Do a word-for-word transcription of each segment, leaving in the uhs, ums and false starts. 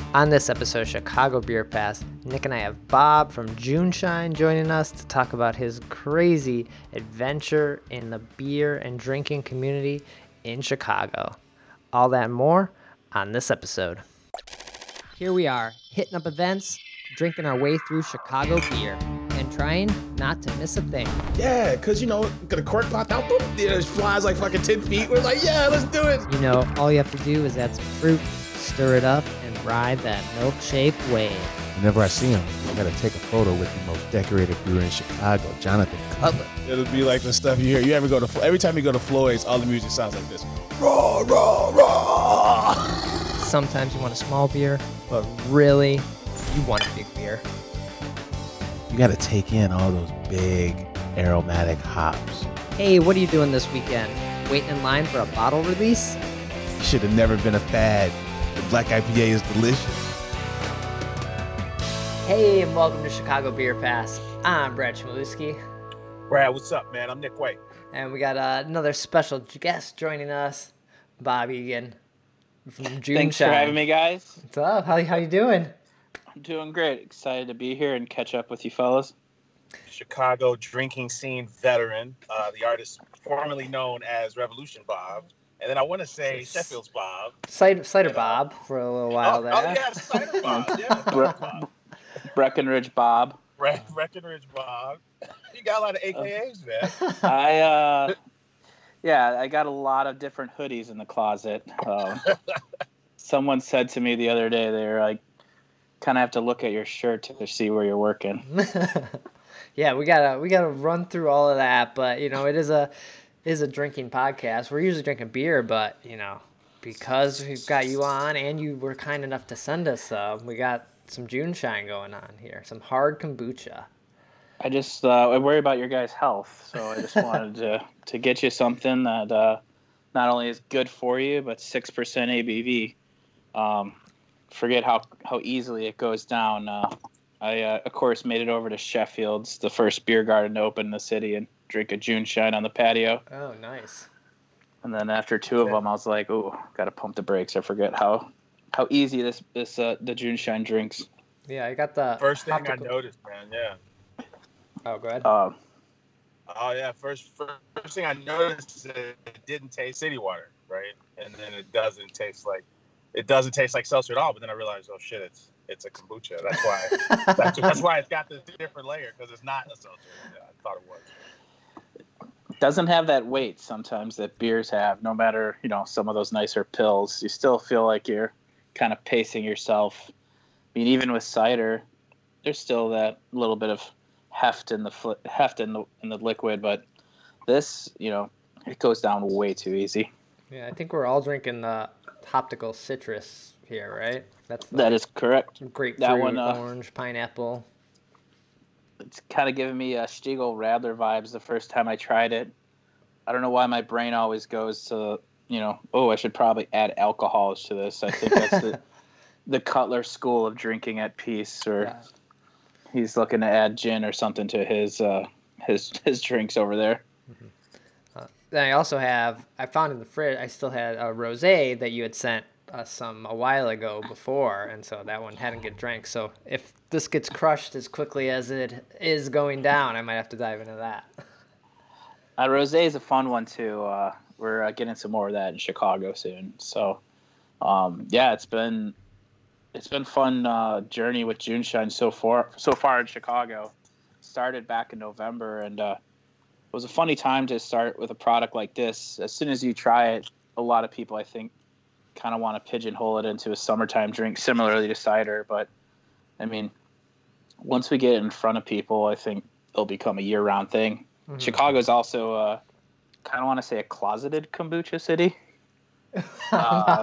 On this episode of Chicago Beer Pass, Nick and I have Bob from Juneshine joining us to talk about his crazy adventure in the beer and drinking community in Chicago. All that and more on this episode. Here we are, hitting up events, drinking our way through Chicago beer, and trying not to miss a thing. Yeah, because, you know, got a cork popped out, boom, it flies like fucking ten feet. We're like, yeah, let's do it. You know, all you have to do is add some fruit, stir it up, and ride that milkshake wave. Whenever I see him, I gotta take a photo with the most decorated brewer in Chicago, Jonathan Cutler. It'll be like the stuff you hear. You ever go to, every time you go to Floyd's, all the music sounds like this. Raw, raw, raw. Sometimes you want a small beer, but really, you want a big beer. You gotta take in all those big aromatic hops. Hey, what are you doing this weekend? Waiting in line for a bottle release? You should have never been a fad. The black I P A is delicious. Hey, and welcome to Chicago Beer Pass. I'm Brad Chmielewski. Brad, what's up, man? I'm Nick White. And we got uh, another special guest joining us, Bob Egan from Juneshine. Thanks for having me, guys. What's up? How, how you doing? I'm doing great. Excited to be here and catch up with you fellas. Chicago drinking scene veteran, uh, the artist formerly known as Revolution Bob. And then I want to say Sheffield's Bob. Cider, Cider You know. Bob for a little while oh, there. Oh, yeah, Cider Bob. Yeah, Cider Bob. Breckenridge Bob. Bre- Breckenridge Bob. You got a lot of A K As, man. I, uh, yeah, I got a lot of different hoodies in the closet. Um, someone said to me the other day, they were like, kind of have to look at your shirt to see where you're working. Yeah, we gotta we gotta run through all of that, but you know, it is a is a drinking podcast. We're usually drinking beer, but you know, because we've got you on and you were kind enough to send us some, we got some Juneshine going on here, some hard kombucha. I just uh, I worry about your guys' health, so I just wanted to to get you something that uh, not only is good for you, but six percent A B V. Um, forget how how easily it goes down. Uh, I uh, of course made it over to Sheffield's, the first beer garden to open in the city, and drink a Juneshine on the patio. Oh, nice. And then after two of them, I was like, "Ooh, gotta pump the brakes." I forget how how easy this this uh, the Juneshine drinks. Yeah, I got the First thing optical- I noticed, man, yeah. Oh, go ahead. Um, Oh, yeah, first, first thing I noticed is that it didn't taste city water, right? And then it doesn't taste like, it doesn't taste like seltzer at all, but then I realized, oh, shit, it's it's a kombucha. That's why that's, that's why it's got this different layer, because it's not a seltzer. Yeah, I thought it was. doesn't have that weight sometimes that beers have. No matter, you know, some of those nicer pills, you still feel like you're kind of pacing yourself. I mean, even with cider, there's still that little bit of heft in the fl- heft in the in the liquid, but this, you know, it goes down way too easy. Yeah, I think we're all drinking the Toptical Citrus here, right? That's the That is correct. grapefruit, that one, uh, orange, pineapple. It's kind of giving me uh, Stiegel Radler vibes the first time I tried it. I don't know why my brain always goes to, you know, oh, I should probably add alcohols to this. I think that's the the Cutler school of drinking at peace, or Yeah. he's looking to add gin or something to his uh, his his drinks over there. Uh, then I also have, I found in the fridge, I still had a rosé that you had sent us some a while ago before, and so that one hadn't get drank. So if this gets crushed as quickly as it is going down, I might have to dive into that. Uh, rosé is a fun one too. Uh, we're uh, getting some more of that in Chicago soon. So, um, yeah, it's been it's been fun uh, journey with Juneshine so far so far in Chicago. Started back in November, and uh, it was a funny time to start with a product like this. As soon as you try it, a lot of people, I think, kind of want to pigeonhole it into a summertime drink, similarly to cider. But I mean, once we get it in front of people, I think it'll become a year-round thing. Mm-hmm. Chicago's also, uh, kind of want to say, a closeted kombucha city. Uh,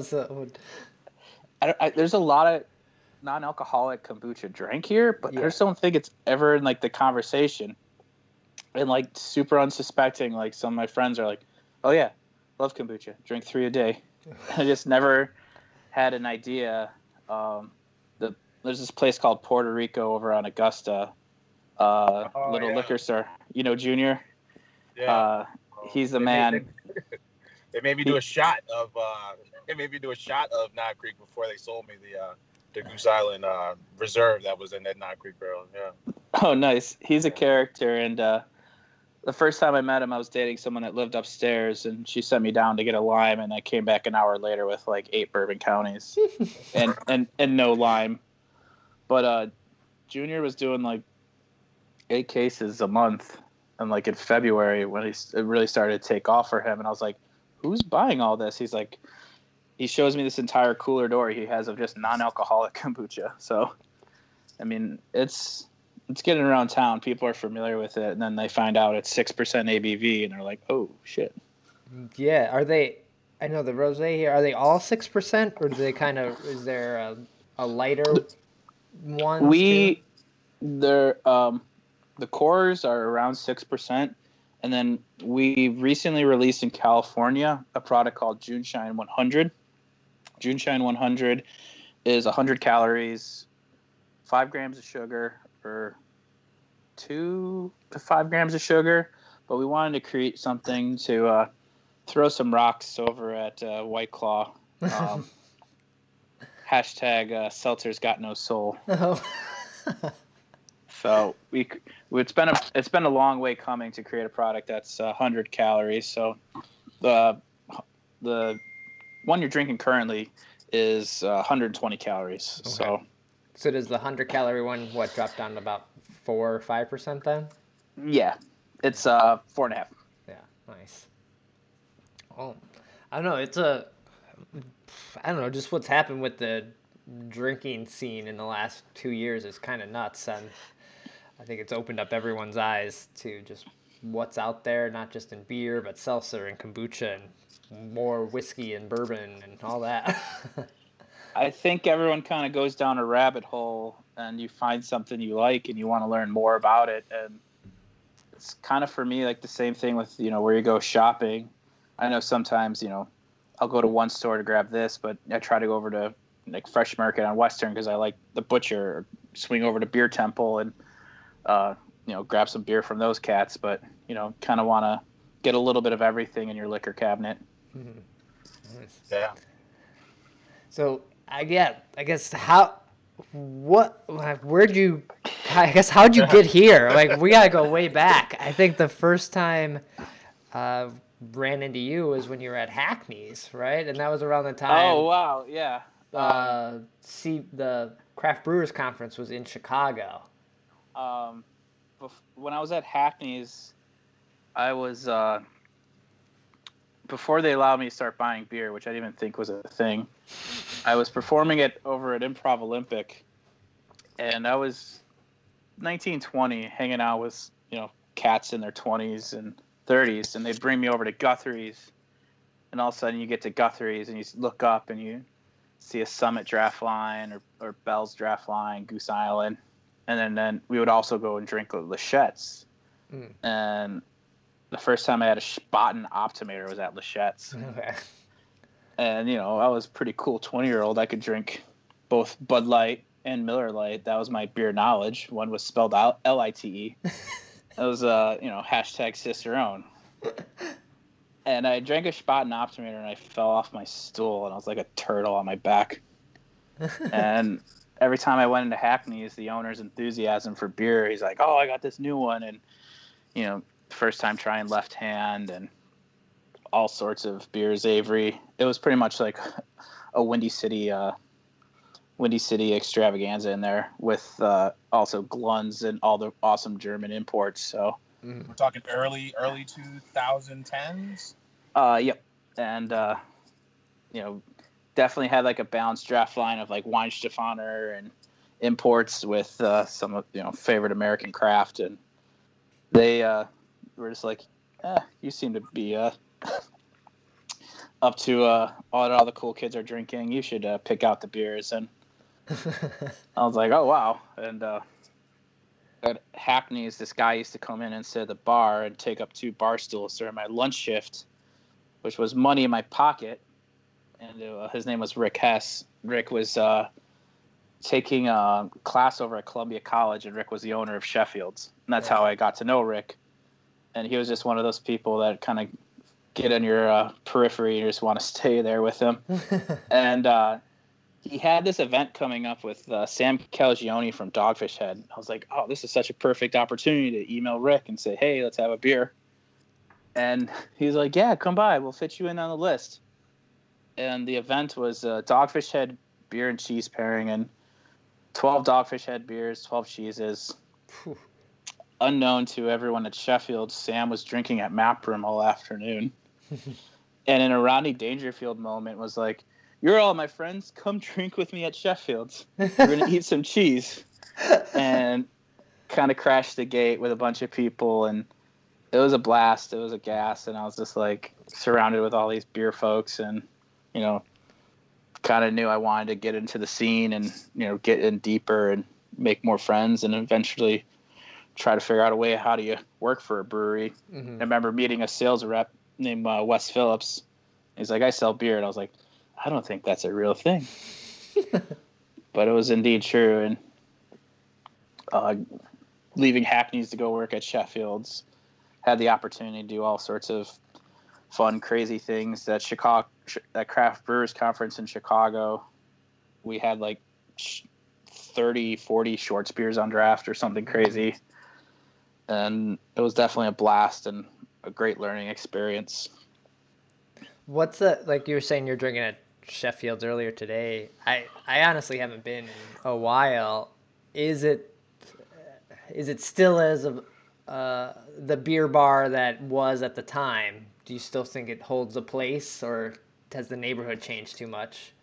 I, I, there's a lot of non-alcoholic kombucha drink here, but yeah. I just don't think it's ever in like the conversation. And like super unsuspecting, like some of my friends are like, "Oh yeah, love kombucha, drink three a day." I just never had an idea. Um, the there's this place called Puerto Rico over on Augusta, uh, oh, little yeah. liquor store. You know, Junior. Yeah. Uh, he's the they man. Made, they, they made me do a shot of. Uh, they made me do a shot of Knob Creek before they sold me the uh, the Goose Island uh, reserve that was in that Knot Creek barrel. Yeah. Oh, nice. He's a character, and uh, the first time I met him, I was dating someone that lived upstairs, and she sent me down to get a lime, and I came back an hour later with like eight bourbon counties and, and, and no lime. But uh, Junior was doing like eight cases a month, and like in February when he, it really started to take off for him, and I was like, who's buying all this? He's like, he shows me this entire cooler door he has of just non-alcoholic kombucha. So, I mean, it's... it's getting around town. People are familiar with it, and then they find out it's six percent A B V, and they're like, "Oh shit!" Yeah, are they? I know the rosé here. Are they all six percent, or do they kind of? Is there a, a lighter one? We, they're um, the cores are around six percent, and then we recently released in California a product called Juneshine one hundred. Juneshine one hundred is one hundred calories, five grams of sugar, or two to five grams of sugar, but we wanted to create something to uh, throw some rocks over at uh, White Claw. Um, hashtag uh, Seltzer's got no soul. Oh. So we, it's been a it's been a long way coming to create a product that's uh, one hundred calories. So the the one you're drinking currently is uh, one hundred twenty calories. Okay. So. So does the hundred calorie one what drop down to about four or five percent then? Yeah, it's uh four and a half. Yeah, nice. Oh, I don't know. It's a, I don't know. Just what's happened with the drinking scene in the last two years is kind of nuts, and I think it's opened up everyone's eyes to just what's out there, not just in beer, but seltzer and kombucha and more whiskey and bourbon and all that. I think everyone kind of goes down a rabbit hole, and you find something you like and you want to learn more about it. And it's kind of for me like the same thing with, you know, where you go shopping. I know sometimes, you know, I'll go to one store to grab this, but I try to go over to like Fresh Market on Western because I like the butcher, or swing over to Beer Temple and, uh, you know, grab some beer from those cats. But, you know, kind of want to get a little bit of everything in your liquor cabinet. Mm-hmm. Nice. Yeah. So, I get, I guess, how, what, where'd you, I guess, how'd you get here? Like, we gotta go way back. I think the first time uh, ran into you was when you were at Hackney's, right? And that was around the time. Oh, wow, yeah. Uh, see, the Craft Brewers Conference was in Chicago. Um, bef- when I was at Hackney's, I was, uh, before they allowed me to start buying beer, which I didn't even think was a thing, I was performing it over at Improv Olympic, and I was nineteen, twenty, hanging out with, you know, cats in their twenties and thirties, and they'd bring me over to Guthrie's, and all of a sudden you get to Guthrie's, and you look up, and you see a Summit draft line, or, or Bell's draft line, Goose Island, and then, then we would also go and drink Lachette's, mm. and the first time I had a Spaten Optimator was at Lachette's. Okay. And, you know, I was a pretty cool twenty-year-old. I could drink both Bud Light and Miller Lite. That was my beer knowledge. One was spelled out L I T E. That was, uh, you know, hashtag Cicerone. And I drank a Spaten Optimator, and I fell off my stool, and I was like a turtle on my back. And every time I went into Hackney's, the owner's enthusiasm for beer, he's like, oh, I got this new one. And, you know, first time trying Left Hand and all sorts of beers, Avery. It was pretty much like a Windy City, uh, Windy City extravaganza in there, with uh, also Glunz and all the awesome German imports. So we're talking early, early twenty tens. Uh, yep, and uh, you know, definitely had like a balanced draft line of like Weinstefaner and imports with uh, some of, you know, favorite American craft, and they uh, were just like, eh, you seem to be uh. up to uh, all, all the cool kids are drinking. You should uh, pick out the beers. And I was like, oh, wow. And uh, at Hackney's, this guy used to come in and sit at the bar and take up two bar stools during my lunch shift, which was money in my pocket. And uh, his name was Rick Hess. Rick was uh, taking a class over at Columbia College, and Rick was the owner of Sheffield's. And that's yeah. how I got to know Rick. And he was just one of those people that kind of get on your uh, periphery. You just want to stay there with him. And uh, he had this event coming up with uh, Sam Calagione from Dogfish Head. I was like, oh, this is such a perfect opportunity to email Rick and say, hey, let's have a beer. And he's like, yeah, come by. We'll fit you in on the list. And the event was uh, Dogfish Head beer and cheese pairing, and twelve Dogfish Head beers, twelve cheeses. Whew. Unknown to everyone at Sheffield, Sam was drinking at Map Room all afternoon. And in a Rodney Dangerfield moment was like, you're all my friends. Come drink with me at Sheffield's. We're going to eat some cheese. And kind of crashed the gate with a bunch of people. And it was a blast. It was a gas. And I was just like surrounded with all these beer folks. And, you know, kind of knew I wanted to get into the scene and, you know, get in deeper and make more friends and eventually try to figure out a way how do you work for a brewery. Mm-hmm. I remember meeting a sales rep named uh, Wes Phillips. He's like, I sell beer. And I was like, I don't think that's a real thing. But it was indeed true. And uh, leaving Hackney's to go work at Sheffield's, had the opportunity to do all sorts of fun, crazy things. That Chicago, that Craft Brewers Conference in Chicago, we had like thirty, forty shorts beers on draft or something crazy. And it was definitely a blast and a great learning experience. What's the, like you were saying you're drinking at Sheffield's earlier today. I, I honestly haven't been in a while. Is it is it still as of uh, the beer bar that was at the time? Do you still think it holds a place, or has the neighborhood changed too much?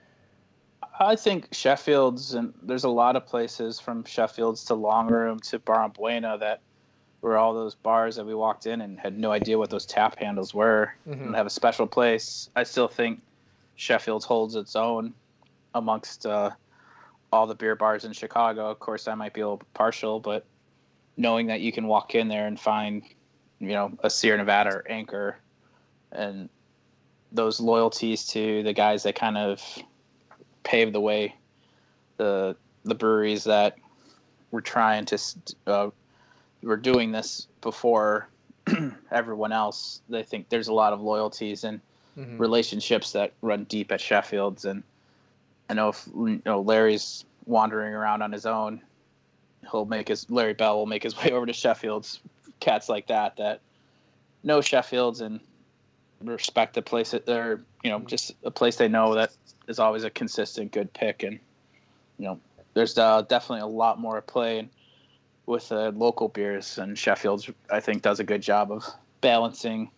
I think Sheffield's, and there's a lot of places from Sheffield's to Long Room to Bar Buena that were all those bars that we walked in and had no idea what those tap handles were, mm-hmm. and have a special place. I still think Sheffield's holds its own amongst uh, all the beer bars in Chicago. Of course, I might be a little partial, but knowing that you can walk in there and find, you know, a Sierra Nevada or Anchor, and those loyalties to the guys that kind of paved the way, the the breweries that were trying to uh, were doing this before everyone else. I think there's a lot of loyalties and mm-hmm. relationships that run deep at Sheffield's. And I know if you know Larry's wandering around on his own, he'll make his Larry Bell will make his way over to Sheffield's. Cats like that that know Sheffield's and respect the place that they're, you know, just a place they know that is always a consistent good pick. And you know, there's uh, definitely a lot more at play with uh, local beers, and Sheffield's I think does a good job of balancing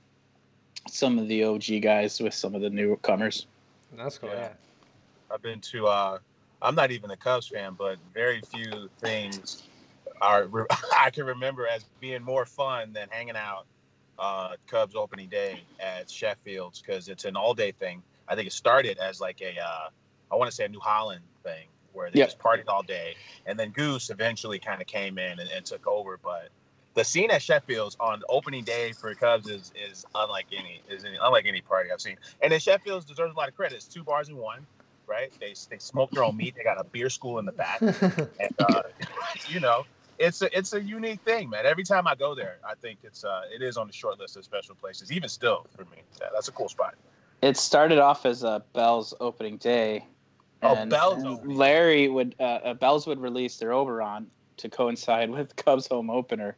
some of the O G guys with some of the newcomers. That's cool. Yeah. Yeah. I've been to. Uh, I'm not even a Cubs fan, but very few things are I can remember as being more fun than hanging out uh, Cubs opening day at Sheffield's, because it's an all-day thing. I think it started as like a, uh, I want to say a New Holland thing, where they yep. just partied all day, and then Goose eventually kind of came in and, and took over. But the scene at Sheffield's on opening day for Cubs is is unlike any is any, unlike any party I've seen. And then Sheffield's deserves a lot of credit. It's two bars in one, right? They they smoke their own meat. They got a beer school in the back, and uh, you know. It's a it's a unique thing, man. Every time I go there, I think it's uh it is on the short list of special places, even still for me. Yeah, that's a cool spot. It started off as a Bell's opening day. Oh, and, Bell's and opening. Larry would uh, uh, Bell's would release their Oberon to coincide with Cubs home opener,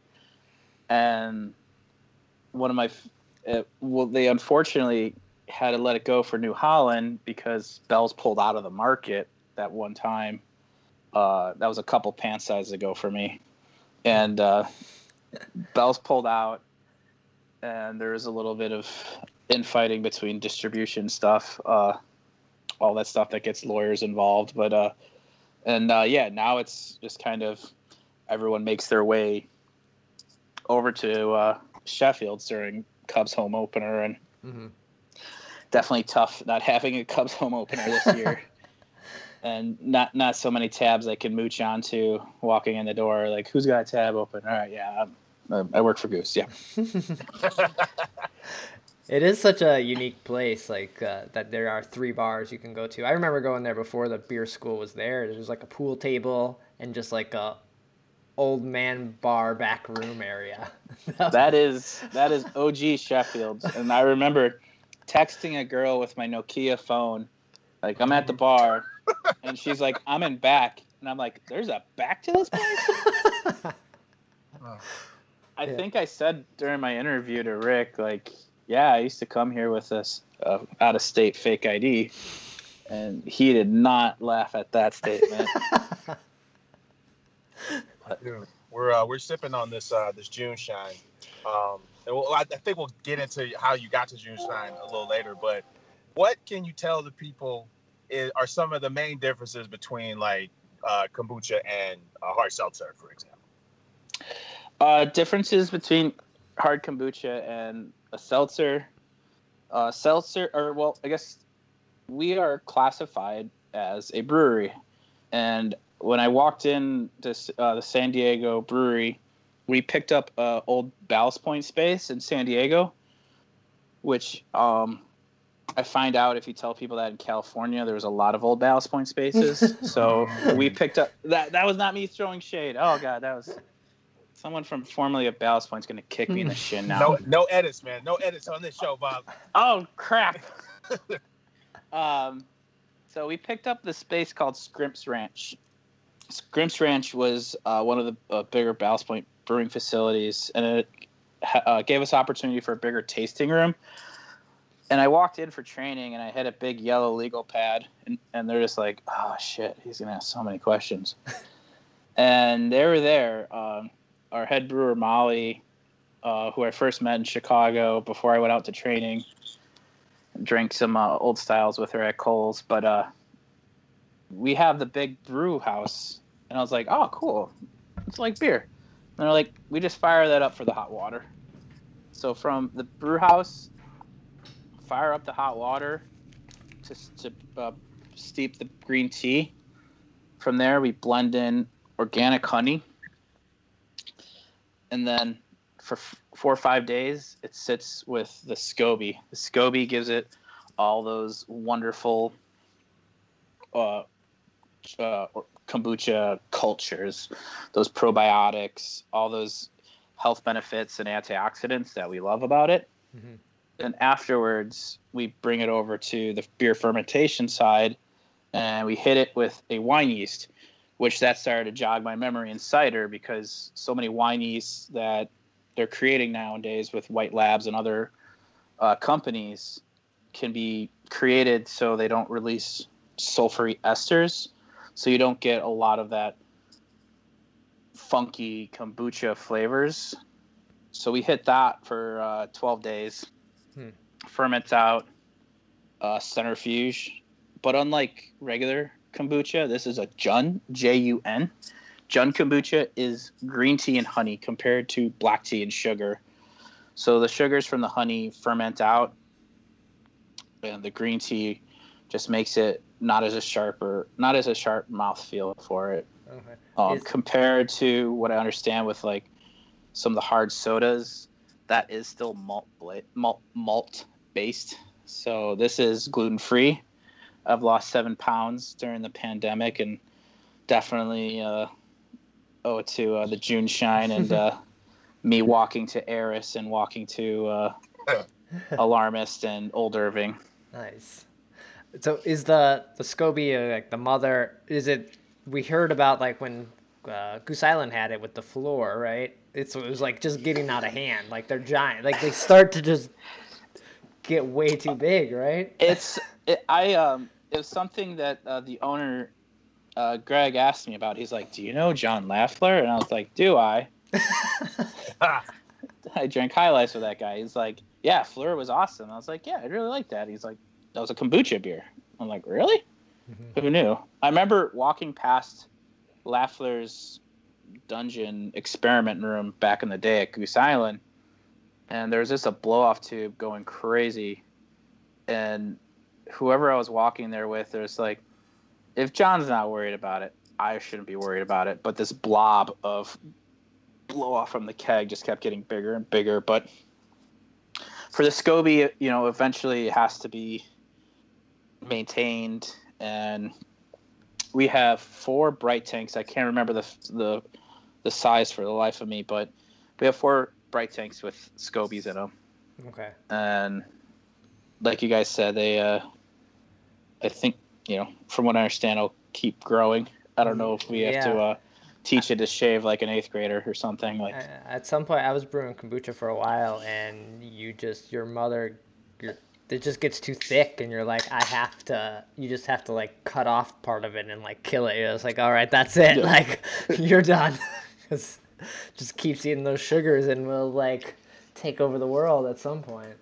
and one of my uh, well, they unfortunately had to let it go for New Holland because Bell's pulled out of the market that one time. Uh, that was a couple pant sizes ago for me. And uh, Bell's pulled out, and there was a little bit of infighting between distribution stuff, uh, all that stuff that gets lawyers involved. But uh, and uh, yeah, now it's just kind of everyone makes their way over to uh, Sheffield's during Cubs home opener, and mm-hmm. definitely tough not having a Cubs home opener this year. And not not so many tabs I can mooch onto walking in the door. Like, who's got a tab open? All right, yeah, I'm, I work for Goose. Yeah. It is such a unique place, like uh, that there are three bars you can go to. I remember going there before the beer school was there. There was like a pool table and just like a old man bar back room area. that is that is O G Sheffield's. And I remember texting a girl with my Nokia phone. Like, I'm at the bar. And she's like, I'm in back. And I'm like, there's a back to this place? I Yeah. think I said during my interview to Rick, like, yeah, I used to come here with this uh, out-of-state fake I D. And he did not laugh at that statement. Dude, we're uh, we're sipping on this uh, this June Shine. Um, and we'll, I, I think we'll get into how you got to June Shine a little later. But what can you tell the people is, are some of the main differences between like uh, kombucha and uh, hard seltzer, for example? Uh, differences between hard kombucha and a seltzer. Uh, seltzer, or well, I guess we are classified as a brewery. And when I walked in to uh, the San Diego brewery, we picked up an old Ballast Point space in San Diego, which um, I find out if you tell people that in California, there was a lot of old Ballast Point spaces. So we picked up that. That was not me throwing shade. Oh God, that was someone from formerly of Ballast Point's going to kick me in the shin now. No, no edits, man. No edits on this show, Bob. Oh crap. um, so we picked up this space called Scrimps Ranch. Scrimps Ranch was uh, one of the uh, bigger Ballast Point brewing facilities, and it uh, gave us opportunity for a bigger tasting room. And I walked in for training, and I had a big yellow legal pad, and, and they're just like, oh, shit, he's going to ask so many questions. And they were there. Um, our head brewer, Molly, uh, who I first met in Chicago before I went out to training, drank some uh, old styles with her at Kohl's. But uh, we have the big brew house, and I was like, oh, cool. It's like beer. And they're like, we just fire that up for the hot water. So from the brew house, fire up the hot water to, to uh, steep the green tea. From there, we blend in organic honey. And then for f- four or five days, it sits with the SCOBY. The SCOBY gives it all those wonderful uh, uh, kombucha cultures, those probiotics, all those health benefits and antioxidants that we love about it. Mm-hmm. And afterwards, we bring it over to the beer fermentation side, and we hit it with a wine yeast, which that started to jog my memory in cider, because so many wine yeasts that they're creating nowadays with White Labs and other uh, companies can be created so they don't release sulfury esters, so you don't get a lot of that funky kombucha flavors. So we hit that for uh, twelve days. Hmm. Ferments out, uh, centrifuge. But unlike regular kombucha, this is a Jun, J U N. Jun kombucha is green tea and honey compared to black tea and sugar. So the sugars from the honey ferment out, and the green tea just makes it not as a sharper, not as a sharp mouthfeel for it. Okay. Um, is- compared to what I understand with like some of the hard sodas, that is still malt malt malt based. So this is gluten free. I've lost seven pounds during the pandemic, and definitely uh, owe it to uh, the June Shine and uh, me walking to Eris and walking to uh, Alarmist and Old Irving. Nice. So is the the SCOBY uh, like the mother? Is it? We heard about like when uh, Goose Island had it with the floor, right? It's it was like just getting out of hand. Like they're giant. Like they start to just get way too big, right? It's it, I um it was something that uh, the owner uh, Greg asked me about. He's like, "Do you know John Lafler?" And I was like, "Do I?" I drank High Life with that guy. He's like, "Yeah, Fleur was awesome." I was like, "Yeah, I really like that." He's like, "That was a kombucha beer." I'm like, "Really? Mm-hmm. Who knew?" I remember walking past Lafler's dungeon experiment room back in the day at Goose Island, and there was just a blow-off tube going crazy, and whoever I was walking there with, there's like, if John's not worried about it, I shouldn't be worried about it. But this blob of blow-off from the keg just kept getting bigger and bigger. But for the SCOBY, you know, eventually it has to be maintained, and we have four bright tanks. I can't remember the the the size for the life of me, but we have four bright tanks with SCOBYs in them. Okay. And like you guys said, they, uh, I think you know, from what I understand, it'll keep growing. I don't know if we have Yeah. to uh, teach it to shave like an eighth grader or something. Like, Uh, At some point, I was brewing kombucha for a while, and you just your mother, your it just gets too thick, and you're like, I have to. You just have to like cut off part of it and like kill it. It's like, all right, that's it. Yeah. Like, you're done. 'Cause just keeps eating those sugars and will like take over the world at some point.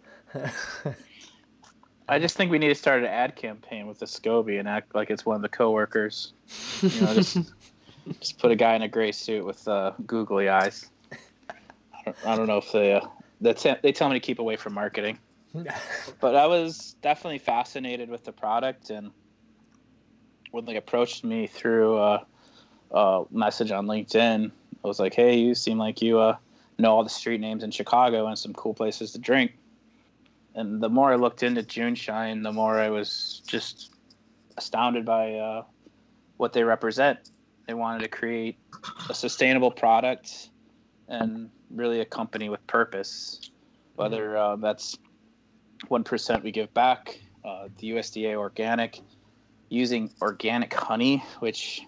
I just think we need to start an ad campaign with the SCOBY and act like it's one of the coworkers. You know, just just put a guy in a gray suit with uh, googly eyes. I don't, I don't know if they uh, that's they tell me to keep away from marketing. But I was definitely fascinated with the product, and when they approached me through a, a message on LinkedIn, I was like, "Hey, you seem like you uh, know all the street names in Chicago and some cool places to drink." And the more I looked into Juneshine, the more I was just astounded by uh, what they represent. They wanted to create a sustainable product and really a company with purpose. Whether uh, that's one percent we give back, uh, the U S D A organic, using organic honey, which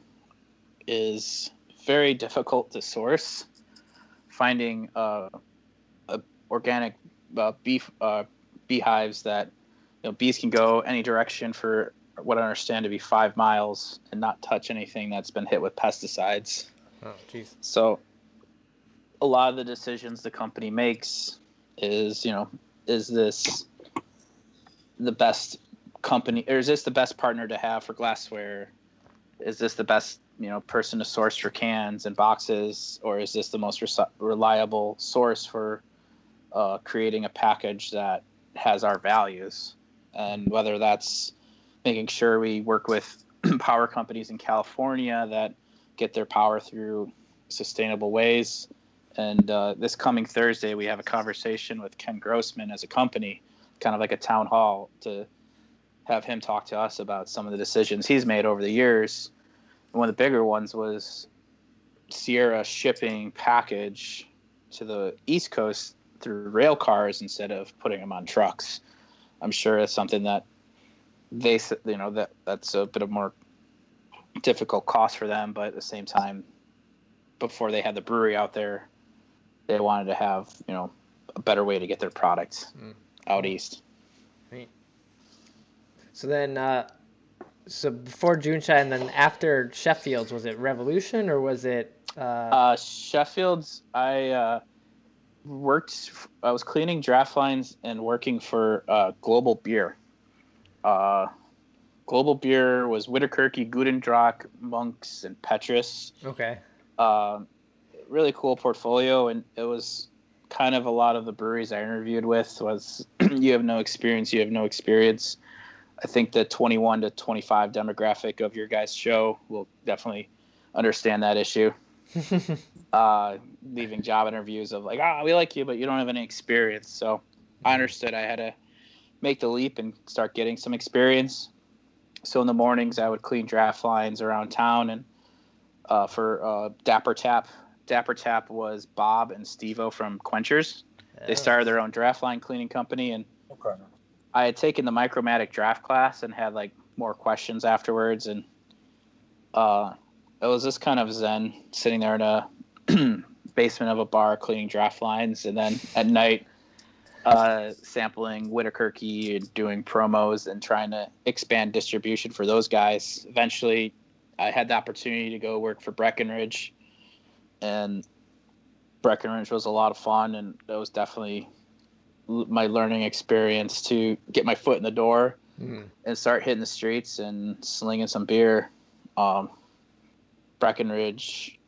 is very difficult to source, finding uh, a organic uh, beef uh, beehives that, you know, bees can go any direction for what I understand to be five miles and not touch anything that's been hit with pesticides. Oh, jeez. So a lot of the decisions the company makes is, you know, is this the best company, or is this the best partner to have for glassware? Is this the best, you know, person to source for cans and boxes, or is this the most re- reliable source for uh, creating a package that has our values? And whether that's making sure we work with power companies in California that get their power through sustainable ways. And uh, this coming Thursday, we have a conversation with Ken Grossman as a company, kind of like a town hall, to have him talk to us about some of the decisions he's made over the years. And one of the bigger ones was Sierra shipping package to the East Coast through rail cars instead of putting them on trucks. I'm sure it's something that they, you know, that that's a bit of more difficult cost for them, but at the same time, before they had the brewery out there, they wanted to have, you know, a better way to get their product mm. out east. Right. So then, uh, so before Juneshine, then after Sheffield's, was it Revolution or was it? Uh... Uh, Sheffield's, I uh, worked. I was cleaning draft lines and working for uh, Global Beer. Uh, Global Beer was Witterkirky, Gudendrock, Monks, and Petrus. Okay. Uh, really cool portfolio, and it was kind of a lot of the breweries I interviewed with was you have no experience, you have no experience. I think the twenty-one to twenty-five demographic of your guys' show will definitely understand that issue. uh, leaving job interviews of like, ah, oh, we like you, but you don't have any experience. So I understood I had to make the leap and start getting some experience. So in the mornings I would clean draft lines around town, and uh, for uh, Dapper Tap. Dapper Tap was Bob and Steve-O from Quenchers. Yeah. They started their own draft line cleaning company, and Okay. I had taken the Micromatic draft class and had like more questions afterwards, and uh, it was just kind of zen sitting there in a basement of a bar cleaning draft lines, and then at night uh, sampling Witterkirky and doing promos and trying to expand distribution for those guys. Eventually, I had the opportunity to go work for Breckenridge, and Breckenridge was a lot of fun, and it was definitely my learning experience to get my foot in the door mm-hmm. and start hitting the streets and slinging some beer. Um, Breckenridge,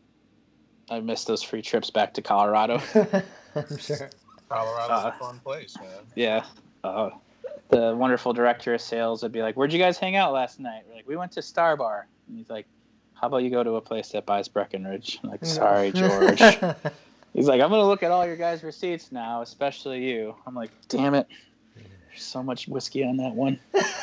I missed those free trips back to Colorado. I'm sure. Colorado's uh, a fun place, man. Yeah. Uh, the wonderful director of sales would be like, "Where'd you guys hang out last night?" We're like, "We went to Star Bar." And he's like, "How about you go to a place that buys Breckenridge?" I'm like, "Sorry, George." He's like, "I'm going to look at all your guys' receipts now, especially you." I'm like, "Damn it. There's so much whiskey on that one."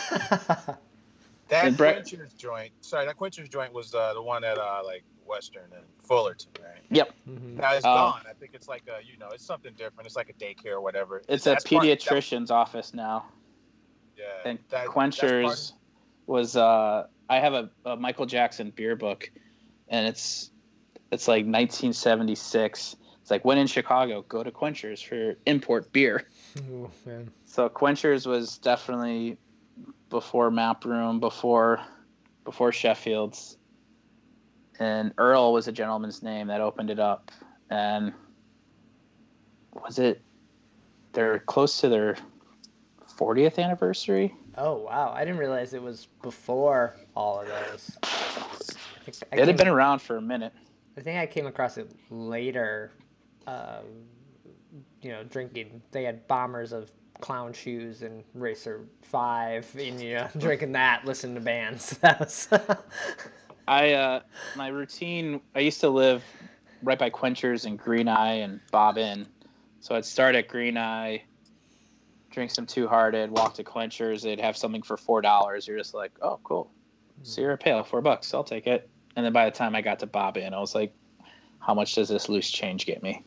That Bre- Quencher's joint, sorry, that Quencher's joint was uh, the one at uh, like Western and Fullerton, right? Yep. Mm-hmm. Now it's Uh, gone. I think it's like a, you know, it's something different. It's like a daycare or whatever. It's That's a part- pediatrician's that, office now. yeah. And that, Quenchers, that's was uh, I have a, a Michael Jackson beer book, and it's it's like nineteen seventy-six. It's like, when in Chicago, go to Quenchers for import beer. Ooh, man. So Quenchers was definitely before Map Room, before before Sheffield's, and Earl was a gentleman's name that opened it up. And was it? They're close to their fortieth anniversary. Oh wow! I didn't realize it was before all of those. I think I It had came- been around for a minute. I think I came across it later. Um, you know, drinking. They had bombers of clown shoes and Racer Five, and you know, drinking that, listening to bands. That was. I uh, my routine. I used to live right by Quenchers and Green Eye and Bob Inn, so I'd start at Green Eye, drink some Two Hearted, walk to Quenchers. They'd have something for four dollars. You're just like, oh, cool, Sierra Pale, four bucks. I'll take it. And then by the time I got to Bob Inn, I was like, how much does this loose change get me?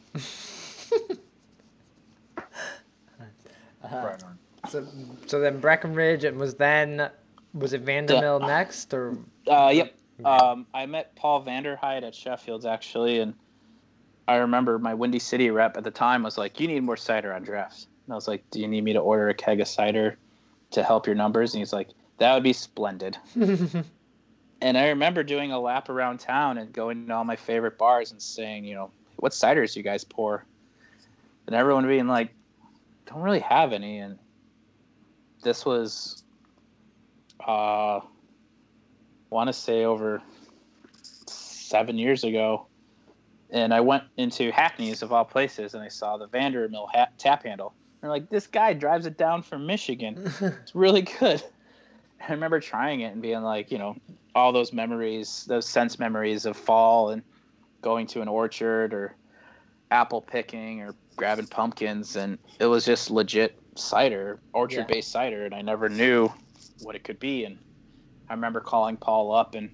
Right on. so, so then Breckenridge, and was then was it Vandermill next or? Uh, yep. Um, I met Paul Vanderhyde at Sheffield's actually, and I remember my Windy City rep at the time was like, "You need more cider on drafts." And I was like, "Do you need me to order a keg of cider to help your numbers?" And he's like, "That would be splendid." And I remember doing a lap around town and going to all my favorite bars and saying, you know, "What ciders do you guys pour?" And everyone being like, "Don't really have any." And this was, uh, want to say over seven years ago. And I went into Hackney's of all places, and I saw the Vandermill ha- tap handle. They're like, "This guy drives it down from Michigan. It's really good." I remember trying it and being like, you know, all those memories, those sense memories of fall and going to an orchard or apple picking or grabbing pumpkins. And it was just legit cider, orchard-based yeah. cider, and I never knew what it could be. And I remember calling Paul up and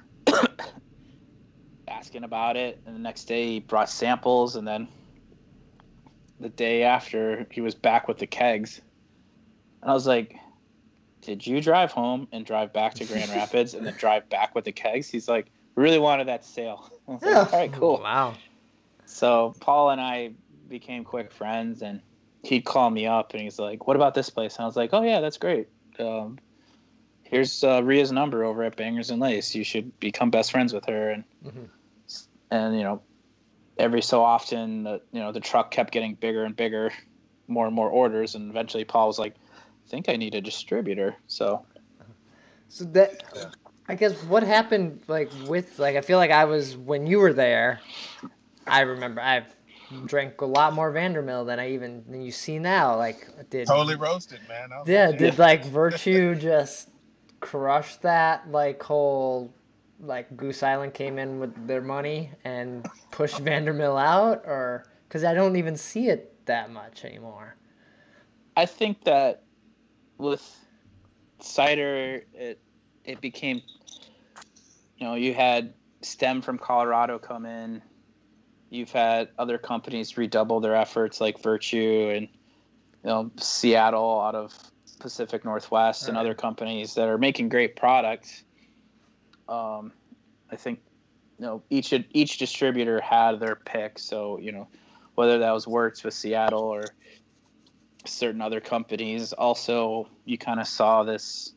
asking about it, and the next day he brought samples, and then the day after he was back with the kegs. And I was like, "Did you drive home and drive back to Grand Rapids and then drive back with the kegs?" He's like, "Really wanted that sale." I was like, "All right, cool." Wow. So Paul and I became quick friends, and he'd call me up and he's like, "What about this place?" And I was like, "Oh yeah, that's great. Um, here's uh, Ria's number over at Bangers and Lace. You should become best friends with her." And mm-hmm. and you know, every so often, the, you know, the truck kept getting bigger and bigger, more and more orders, and eventually Paul was like, "I think I need a distributor." So, so that, I guess, what happened, like, with, like, I feel like I was, when you were there, I remember I've drank a lot more Vandermill than I even, than you see now, like, did. Totally roasted, man. Yeah, like, did, like, Virtue just crush that, like, whole, like, Goose Island came in with their money and pushed Vandermill out, or, because I don't even see it that much anymore. I think that with cider, it it became, you know, you had Stem from Colorado come in. You've had other companies redouble their efforts, like Virtue and, you know, Seattle out of Pacific Northwest, right, and other companies that are making great products. Um, I think, you know, each each distributor had their pick. So, you know, whether that was Works with Seattle or certain other companies. Also, you kind of saw this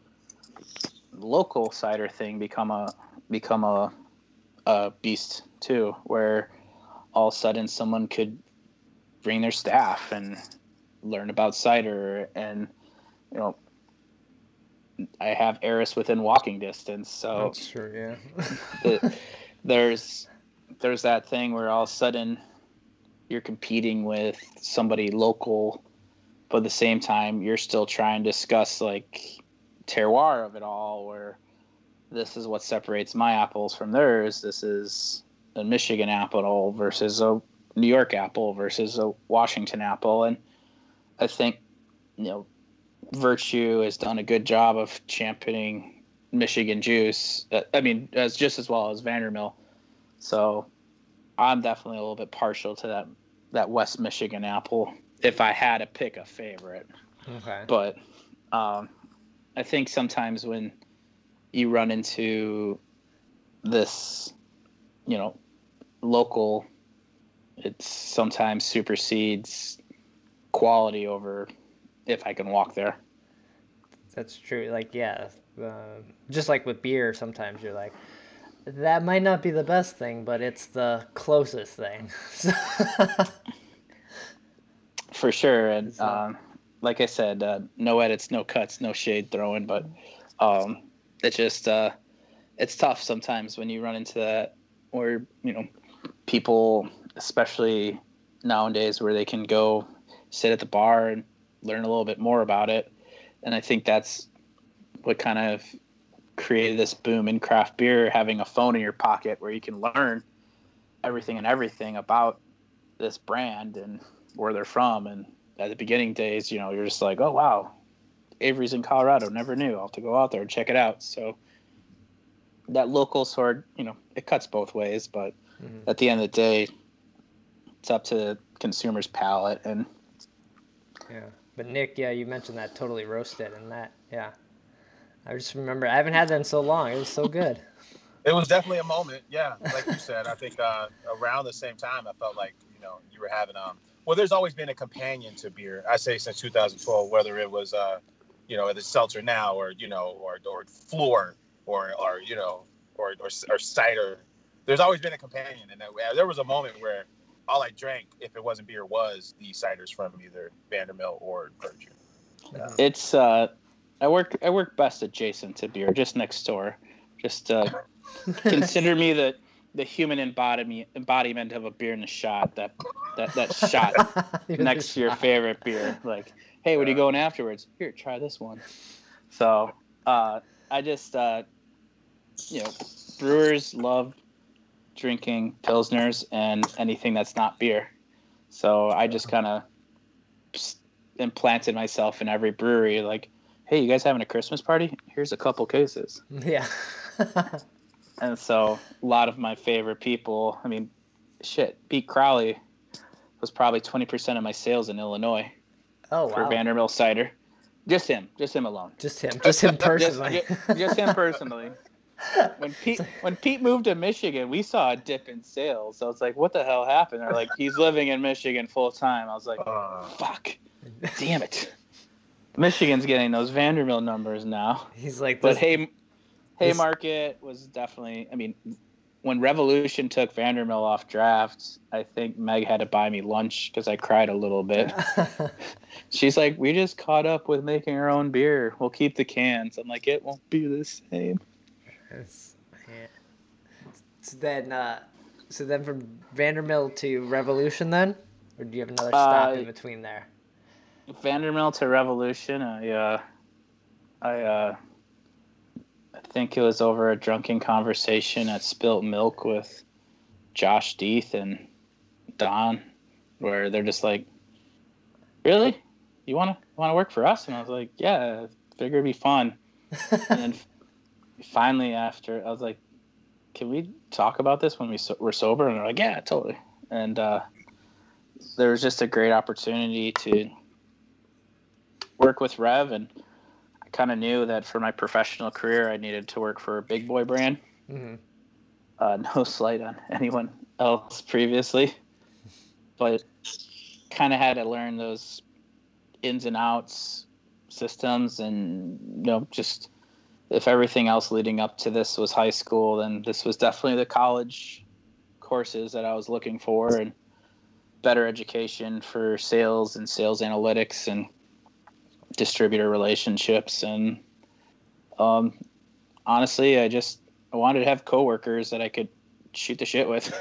local cider thing become a become a a beast too, where all of a sudden someone could bring their staff and learn about cider. And you know, I have Eris within walking distance, so that's true. Yeah. the, there's there's that thing where all of a sudden you're competing with somebody local, but at the same time, you're still trying to discuss like terroir of it all, where this is what separates my apples from theirs. This is a Michigan apple versus a New York apple versus a Washington apple. And I think, you know, Virtue has done a good job of championing Michigan juice. I mean, as just as well as Vandermill. So I'm definitely a little bit partial to that, that West Michigan apple, if I had to pick a favorite. Okay. But um, I think sometimes when you run into this, you know, local, it sometimes supersedes quality over if I can walk there. That's true. Like, yeah, uh, just like with beer, sometimes you're like, that might not be the best thing, but it's the closest thing. For sure. And So- um, like I said, uh, no edits, no cuts, no shade throwing, but um, it's just, uh, it's tough sometimes when you run into that, or, you know, people, especially nowadays, where they can go sit at the bar and learn a little bit more about it. And I think that's what kind of created this boom in craft beer, having a phone in your pocket where you can learn everything and everything about this brand and where they're from. And at the beginning days, you know, you're just like, oh, wow, Avery's in Colorado. Never knew. I'll have to go out there and check it out. So that local sort, you know, it cuts both ways. But Mhm. at the end of the day, it's up to the consumer's palate. And Yeah. But Nick, yeah, you mentioned that totally roasted and that, yeah. I just remember, I haven't had that in so long. It was so good. It was definitely a moment. Yeah, like you said, I think uh, around the same time, I felt like, you know, you were having um. Well, there's always been a companion to beer. I say since two thousand twelve, whether it was uh, you know, the seltzer now, or you know, or or floor, or or you know, or or, or cider. There's always been a companion, and there was a moment where all I drank, if it wasn't beer, was the ciders from either Vandermilt or Virgin. Yeah. it's, uh, I work, I work best adjacent to beer, just next door. Just uh, consider me the, the human embodiment embodiment of a beer in a shot. That that that shot You're next the to your shot. favorite beer. Like, hey, what are you going afterwards? Here, try this one. So uh, I just, uh, you know, brewers love drinking pilsners and anything that's not beer. So I just kind of implanted myself in every brewery. Like, hey, you guys having a Christmas party? Here's a couple cases. Yeah. And so a lot of my favorite people, I mean, shit, Pete Crowley was probably twenty percent of my sales in Illinois Oh, for wow. Vandermilt cider. Just him, just him alone. Just him. Just him Just, personally. ju- just him personally. When Pete when Pete moved to Michigan, we saw a dip in sales. So it's like, what the hell happened? They're like, he's living in Michigan full time. I was like, Uh, fuck, damn it. Michigan's getting those Vanderbilt numbers now. He's like, But this, hey, this- Haymarket was definitely. I mean, when Revolution took Vanderbilt off drafts, I think Meg had to buy me lunch because I cried a little bit. She's like, "We just caught up with making our own beer. We'll keep the cans." I'm like, "It won't be the same." Yes, man. So then, uh, so then from Vandermilt to Revolution, then, or do you have another stop Uh, in between there? Vandermilt to Revolution. I, uh, I, uh, I think it was over a drunken conversation at Spilt Milk with Josh Deeth and Don, where they're just like, "Really? You want to want to work for us?" And I was like, "Yeah, I figured it'd be fun." And then finally, after I was like, "Can we talk about this when we so- we're sober?" And they're like, "Yeah, totally." And uh, there was just a great opportunity to work with Rev, and I kind of knew that for my professional career, I needed to work for a big boy brand. Mm-hmm. Uh, no slight on anyone else previously, but kind of had to learn those ins and outs, systems, and you know, just if everything else leading up to this was high school, then this was definitely the college courses that I was looking for, and better education for sales and sales analytics and distributor relationships. And um, honestly, I just I wanted to have coworkers that I could shoot the shit with.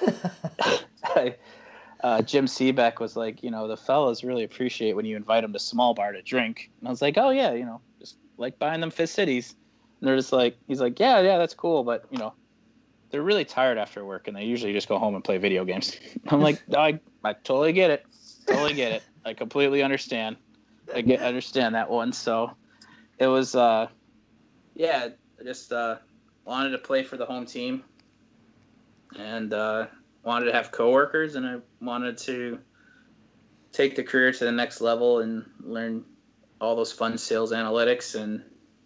I, uh, Jim Seebeck was like, you know, the fellas really appreciate when you invite them to Small Bar to drink. And I was like, oh yeah, you know, just like buying them Fist Cities. And they're just like, he's like, yeah, yeah, that's cool, but you know, they're really tired after work and they usually just go home and play video games. I'm like, I, I totally get it, totally get it. I completely understand. I get understand that one. So it was, uh, yeah, I just uh, wanted to play for the home team, and uh, wanted to have coworkers, and I wanted to take the career to the next level and learn all those fun sales analytics. And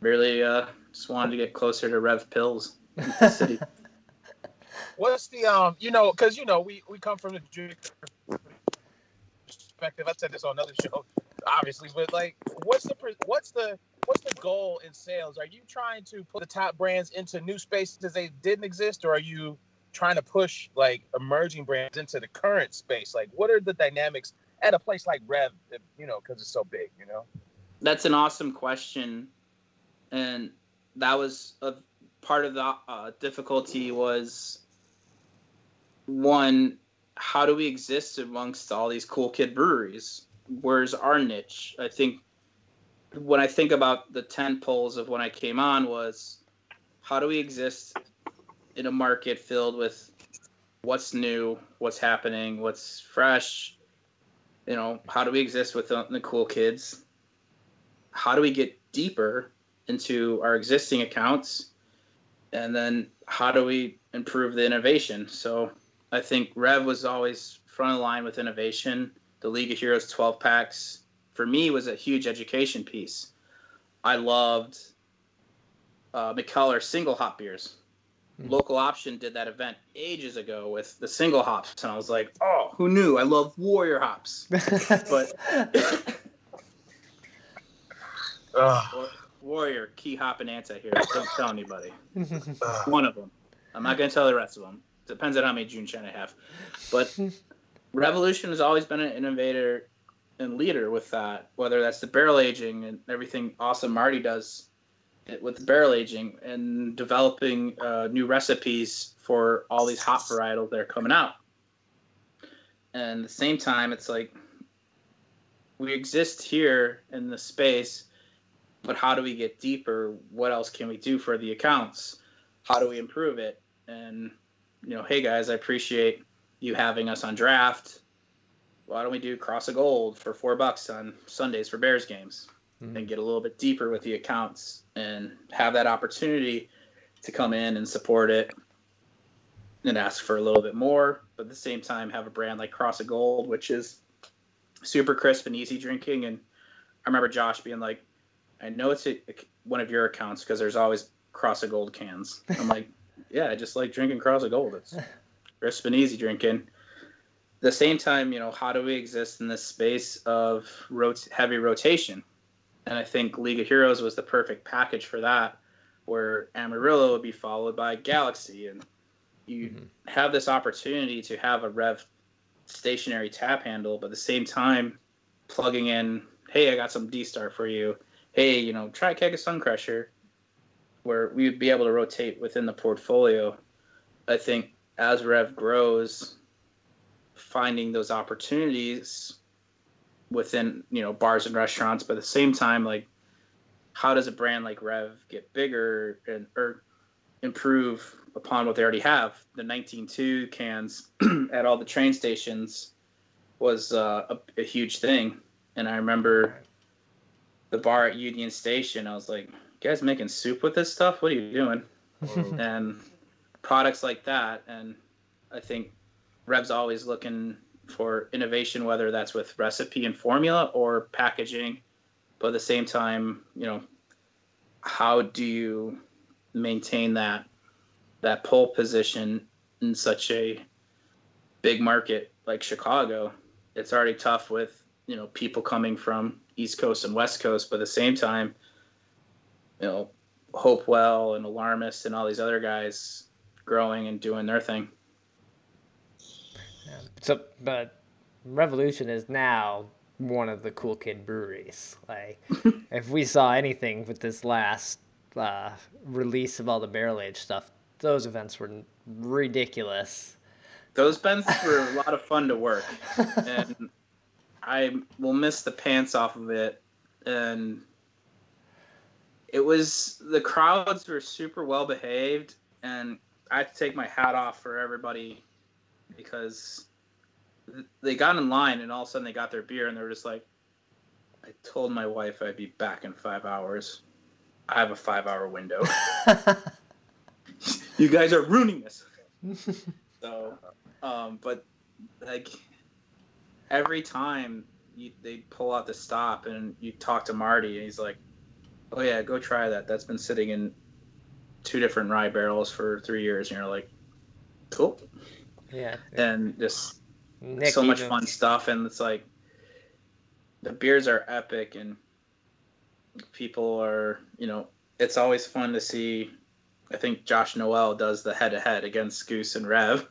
really uh, just wanted to get closer to Rev Pills in the city. What's the um? You know, because you know we we come from the drinker perspective. I said this on another show, obviously, but like, what's the what's the what's the goal in sales? Are you trying to put the top brands into new spaces they didn't exist, or are you trying to push like emerging brands into the current space? Like, what are the dynamics at a place like Rev? You know, because it's so big. You know, That's an awesome question, and that was a part of the uh, difficulty was one. How do we exist amongst all these cool kid breweries? Where's our niche? I think when I think about the tent poles of when I came on was how do we exist in a market filled with what's new, what's happening, what's fresh, you know, how do we exist with the, the cool kids? How do we get deeper into our existing accounts? And then how do we improve the innovation? So I think Rev was always front of the line with innovation. The League of Heroes twelve packs, for me, was a huge education piece. I loved uh, Mikkeller single hop beers. Mm-hmm. Local Option did that event ages ago with the single hops, and I was like, oh, who knew? I love Warrior hops. But Warrior, key hop and anti here. Don't tell anybody. One of them. I'm not going to tell the rest of them. Depends on how many Juneshine I have. But Revolution has always been an innovator and leader with that, whether that's the barrel aging and everything awesome Marty does with the barrel aging and developing uh, new recipes for all these hop varietals that are coming out. And at the same time, it's like we exist here in the space, but how do we get deeper? What else can we do for the accounts? How do we improve it? And you know, hey guys, I appreciate you having us on draft. Why don't we do Cross of Gold for four bucks on Sundays for Bears games, mm-hmm. and get a little bit deeper with the accounts and have that opportunity to come in and support it and ask for a little bit more, but at the same time have a brand like Cross of Gold, which is super crisp and easy drinking. And I remember Josh being like, I know it's a, one of your accounts because there's always Cross of Gold cans. I'm like, yeah, I just like drinking Cross of Gold. It's crisp and easy drinking. At the same time, you know, how do we exist in this space of rot- heavy rotation? And I think League of Heroes was the perfect package for that, where Amarillo would be followed by Galaxy. And you mm-hmm. have this opportunity to have a Rev stationary tap handle, but at the same time plugging in, hey, I got some D-Star for you. Hey, you know, try Keg of Sun Crusher, where we would be able to rotate within the portfolio. I think as Rev grows, finding those opportunities within, you know, bars and restaurants, but at the same time, like, how does a brand like Rev get bigger and or improve upon what they already have? The nineteen two cans at all the train stations was uh, a, a huge thing. And I remember the bar at Union Station, I was like, you guys making soup with this stuff? What are you doing? And products like that. And I think Rev's always looking for innovation, whether that's with recipe and formula or packaging. But at the same time, you know, how do you maintain that that pole position in such a big market like Chicago? It's already tough with, you know, people coming from East Coast and West Coast, but at the same time, you know, Hopewell and Alarmist and all these other guys growing and doing their thing. Yeah. So, but Revolution is now one of the cool kid breweries. Like, if we saw anything with this last uh, release of all the barrel age stuff, those events were ridiculous. Those events were a lot of fun to work, and I will miss the pants off of it. And it was, the crowds were super well behaved, and I have to take my hat off for everybody because they got in line and all of a sudden they got their beer and they were just like, I told my wife I'd be back in five hours. I have a five hour window. You guys are ruining this. So, um, but like every time you, they pull out the stop and you talk to Marty and he's like, oh yeah, go try that. That's been sitting in two different rye barrels for three years, and you're like, cool. Yeah. And just Nick, so much even, fun stuff, and it's like the beers are epic, and people are, you know, it's always fun to see. I think Josh Noel does the head-to-head against Goose and Rev,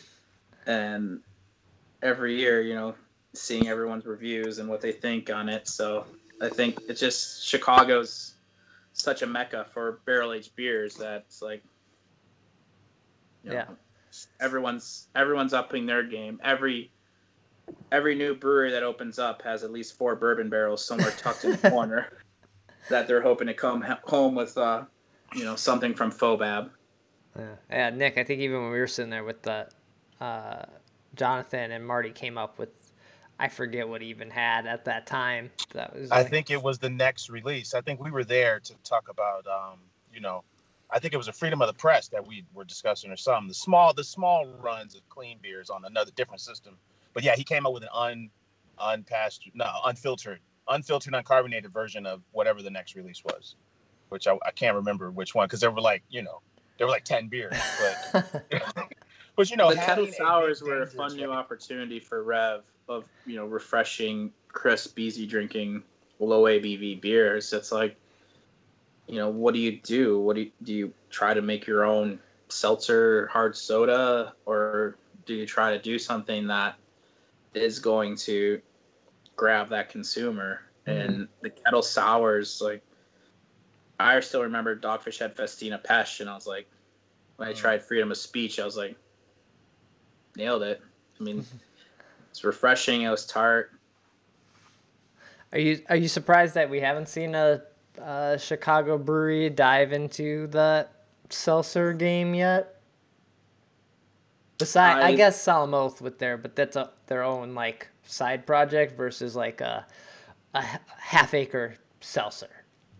and every year, you know, seeing everyone's reviews and what they think on it. So I think it's just Chicago's such a mecca for barrel-aged beers that it's like, you know, yeah. everyone's everyone's upping their game. Every every new brewery that opens up has at least four bourbon barrels somewhere tucked in the corner that they're hoping to come home with, uh, you know, something from Fobab. Yeah. yeah, Nick, I think even when we were sitting there with the uh, Jonathan and Marty came up with, I forget what he even had at that time. That was I like, think it was the next release. I think we were there to talk about, um, you know, I think it was a freedom of the press that we were discussing or something. The small, the small runs of clean beers on another different system. But yeah, he came up with an un, unpastured, no, unfiltered, unfiltered, uncarbonated version of whatever the next release was, which I, I can't remember which one because there were like, you know, there were like ten beers. But, but you know, The kettle having a sours big were a dangerous, fun new right? opportunity for Rev of, you know, refreshing, crisp, easy drinking, low A B V beers. It's like, you know, what do you do? What do you, do you try to make your own seltzer hard soda, or do you try to do something that is going to grab that consumer? Mhm. And the kettle sours, like, I still remember Dogfish Head Festina Pesh, and I was like, when I tried Freedom of Speech, I was like, nailed it. I mean, it's refreshing. It was tart. Are you are you surprised that we haven't seen a, a Chicago brewery dive into the seltzer game yet? Besides, I, I- guess Solemn Oath with their, but that's a, their own like side project versus like a a h- half acre seltzer.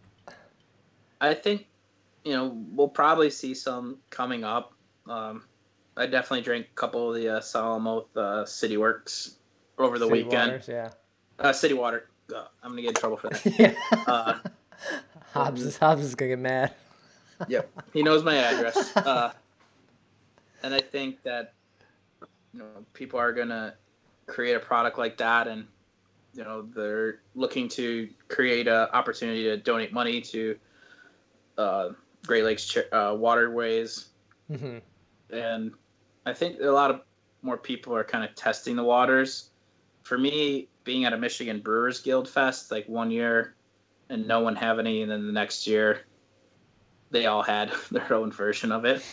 I think, you know, we'll probably see some coming up. Um, I definitely drank a couple of the uh, Solemn Oath uh, City Works over the City weekend. Waters, yeah. Uh, City Water. Uh, I'm gonna get in trouble for that. yeah. Uh, Hobbs is Hobbs is gonna get mad. Yep, he knows my address. Uh, and I think that, you know, people are gonna create a product like that, and, you know, they're looking to create an opportunity to donate money to uh, Great Lakes uh, waterways. Mm-hmm. And I think a lot of more people are kind of testing the waters. For me, being at a Michigan Brewers Guild Fest, like one year and no one have any, and then the next year they all had their own version of it.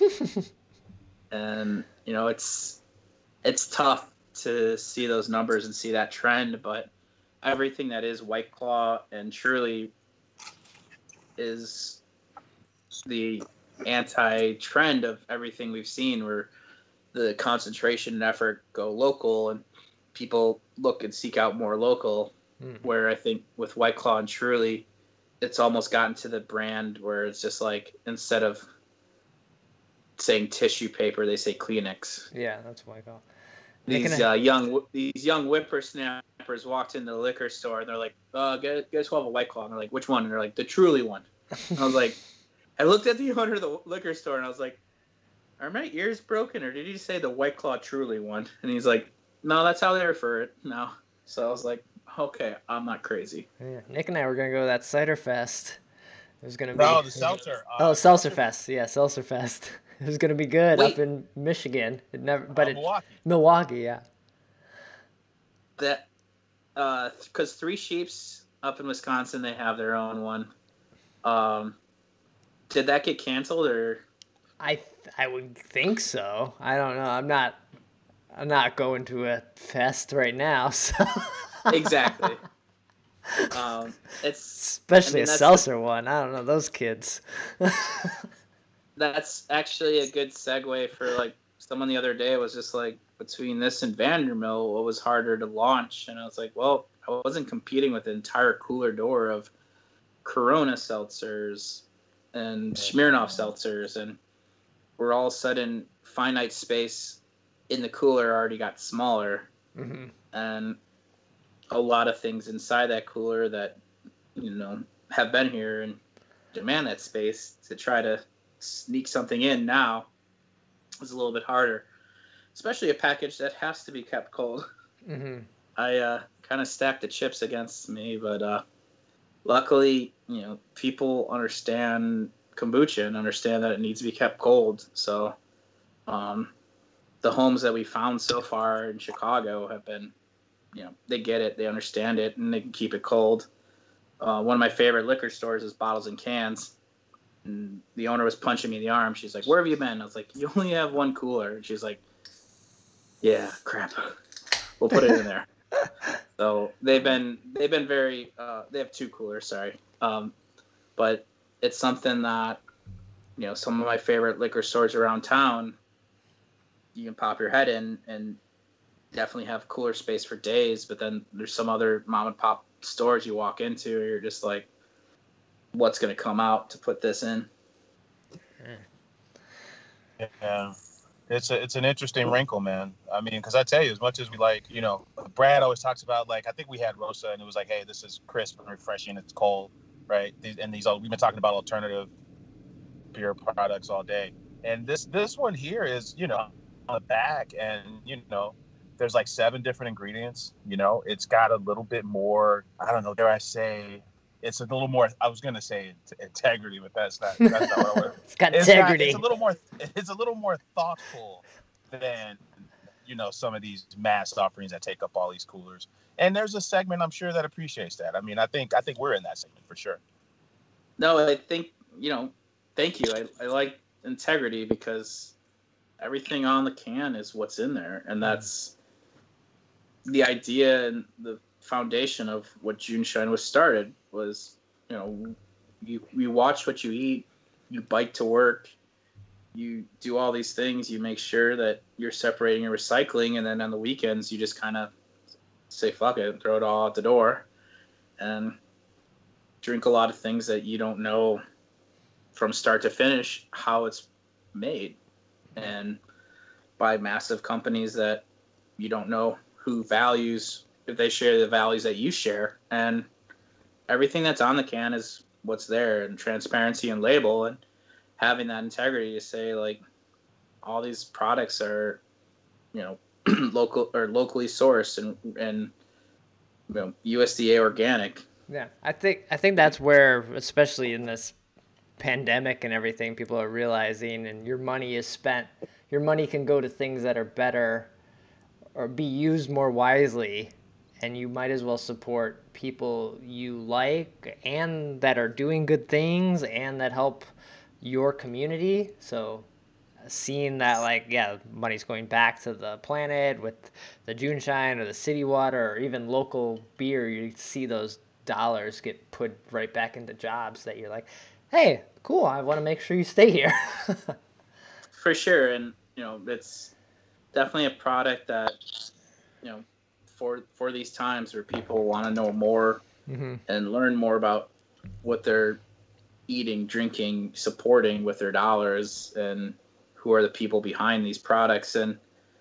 And, you know, it's it's tough to see those numbers and see that trend, but everything that is White Claw and Truly is the anti-trend of everything we've seen, where the concentration and effort go local and people look and seek out more local. Mm. Where I think with White Claw and Truly, it's almost gotten to the brand where it's just like, instead of saying tissue paper, they say Kleenex. Yeah, that's what I call. These uh, young these young whippersnappers walked into the liquor store and they're like, uh, get, get twelve a White Claw. And they're like, which one? And they're like, the Truly one. And I was like, I looked at the owner of the liquor store and I was like, are my ears broken, or did he say the White Claw Truly one? And he's like, no, that's how they refer it now. So I was like, okay, I'm not crazy. Yeah, Nick and I were gonna go to that cider fest. It was gonna be No, the seltzer. Oh, Uh, Seltzer Fest. Yeah, Seltzer Fest. It was gonna be good Wait. up in Michigan. It never, but uh, it, Milwaukee. Milwaukee, yeah. That, uh, because Three Sheeps up in Wisconsin, they have their own one. Um, did that get canceled, or? I th- I would think so. I don't know. I'm not I'm not going to a fest right now, so Exactly. um, it's especially I mean, a that's seltzer one. I don't know those kids. That's actually a good segue for, like, someone the other day was just like, between this and Vandermill, what was harder to launch? And I was like, well, I wasn't competing with the entire cooler door of Corona seltzers and Smirnoff seltzers, and we're all of a sudden finite space in the cooler already got smaller, Mm-hmm. and a lot of things inside that cooler that, you know, have been here, and demand that space. To try to sneak something in now is a little bit harder, especially a package that has to be kept cold. Mm-hmm. I uh, kind of stacked the chips against me, but uh, luckily, you know, people understand kombucha and understand that it needs to be kept cold. So um, the homes that we found so far in Chicago have been, you know, they get it, they understand it, and they can keep it cold. Uh, one of my favorite liquor stores is Bottles and Cans. And the owner was punching me in the arm. She's like, "Where have you been?" I was like, "You only have one cooler." And she's like, "Yeah, crap. We'll put it in there." So they've been they've been very uh, they have two coolers, sorry. Um, but it's something that, you know, some of my favorite liquor stores around town, you can pop your head in and definitely have cooler space for days. But then there's some other mom and pop stores you walk into, you're just like, what's going to come out to put this in? Yeah, it's a, it's an interesting wrinkle, man. I mean, because I tell you, as much as we like, you know, Brad always talks about, like, I think we had Rosa and it was like, hey, this is crisp and refreshing. It's cold, right? These, and these, we've been talking about alternative beer products all day. And this this one here is, you know, on the back, and, you know, there's like seven different ingredients. You know, it's got a little bit more, I don't know, dare I say, it's a little more, I was going to say integrity, but that's not, that's not what I want. It's got it's integrity. Got, it's a little more, it's a little more thoughtful than, you know, some of these mass offerings that take up all these coolers. And there's a segment, I'm sure, that appreciates that. I mean, I think, I think we're in that segment for sure. No, I think, you know, thank you. I, I like integrity because everything on the can is what's in there. And that's the idea and the foundation of what Juneshine was started was, you know, you, you watch what you eat, you bike to work, you do all these things, you make sure that you're separating your recycling, and then on the weekends you just kind of say fuck it and throw it all out the door and drink a lot of things that you don't know from start to finish how it's made, and by massive companies that you don't know who values, if they share the values that you share. And everything that's on the can is what's there, and transparency and label, and having that integrity to say, like, all these products are, you know, local or locally sourced and, and, you know, U S D A organic. Yeah, I think I think that's where, especially in this pandemic and everything, people are realizing, and your money is spent, your money can go to things that are better or be used more wisely, and you might as well support people you like and that are doing good things and that help your community. So seeing that, like, yeah, money's going back to the planet with the Juneshine or the city water or even local beer, you see those dollars get put right back into jobs that you're like, hey, cool, I want to make sure you stay here. For sure. And, you know, it's definitely a product that, you know, for for these times where people want to know more mm-hmm. and learn more about what they're eating, drinking, supporting with their dollars, and who are the people behind these products. And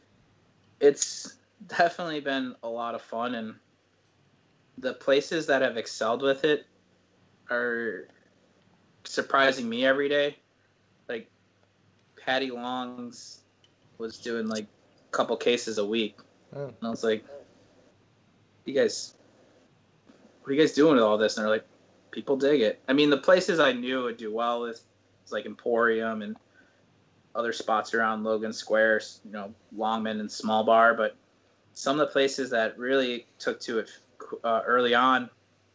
it's definitely been a lot of fun, and the places that have excelled with it are surprising me every day. Like Patty Long's was doing like a couple cases a week. Oh. And I was like, you guys, what are you guys doing with all this? And they're like, people dig it. I mean, the places I knew would do well with, it's like Emporium and other spots around Logan Square, you know, Longman and Small Bar. But some of the places that really took to it uh, early on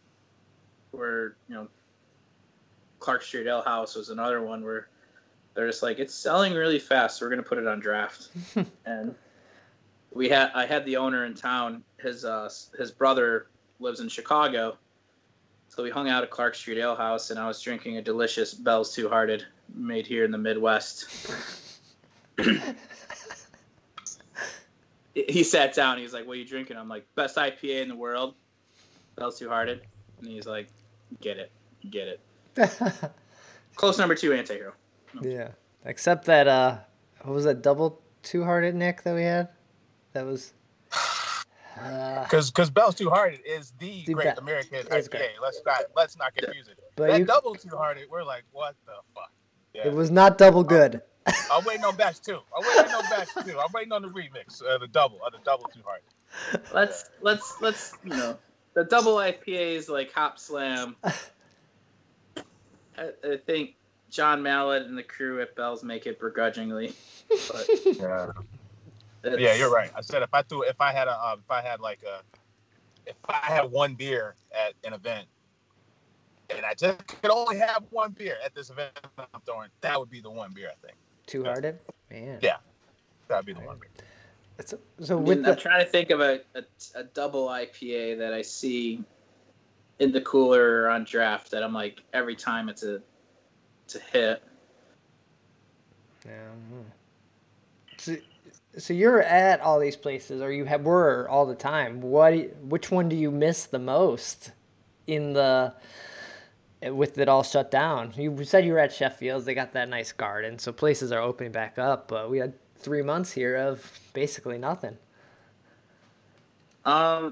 were, you know, Clark Street Ale House was another one where they're just like, it's selling really fast, so we're going to put it on draft. And we had, I had the owner in town. His uh, his brother lives in Chicago, so we hung out at Clark Street Ale House, and I was drinking a delicious Bell's Two Hearted made here in the Midwest. He sat down. He was like, "What are you drinking?" I'm like, "Best I P A in the world, Bell's Two Hearted." And he's like, "Get it, get it." Close number two, Antihero. No. Yeah, except that uh, what was that double Two Hearted, Nick, that we had? That was Uh, Because because Bell's Two Hearted is the The Great be- American it's I P A. great. Let's not let's not confuse it. But that you- Double Two Hearted, we're like, what the fuck? Yeah. It was not double good. I'm waiting on batch two. I'm waiting on batch two. I'm waiting on the remix, uh, the double, uh, the Double Two Hearted. Let's let's let's you know the double I P As like Hop Slam. I, I think John Mallett and the crew at Bell's make it begrudgingly. But Yeah. it's- Yeah, you're right. I said if I threw, if I had a, uh, if I had like a, if I had one beer at an event, and I just could only have one beer at this event I'm throwing, that would be the one beer I think. Two hearted, man. Yeah. That'd be the one beer. So, so I with mean, the I'm trying to think of a, a, a double I P A that I see in the cooler or on draft that I'm like every time it's a it's a hit. Yeah. mhm. So, so you're at all these places, or you have were all the time. What? Which one do you miss the most in the? With it all shut down, you said you were at Sheffield's. They got that nice garden, so places are opening back up. But we had three months here of basically nothing. Um,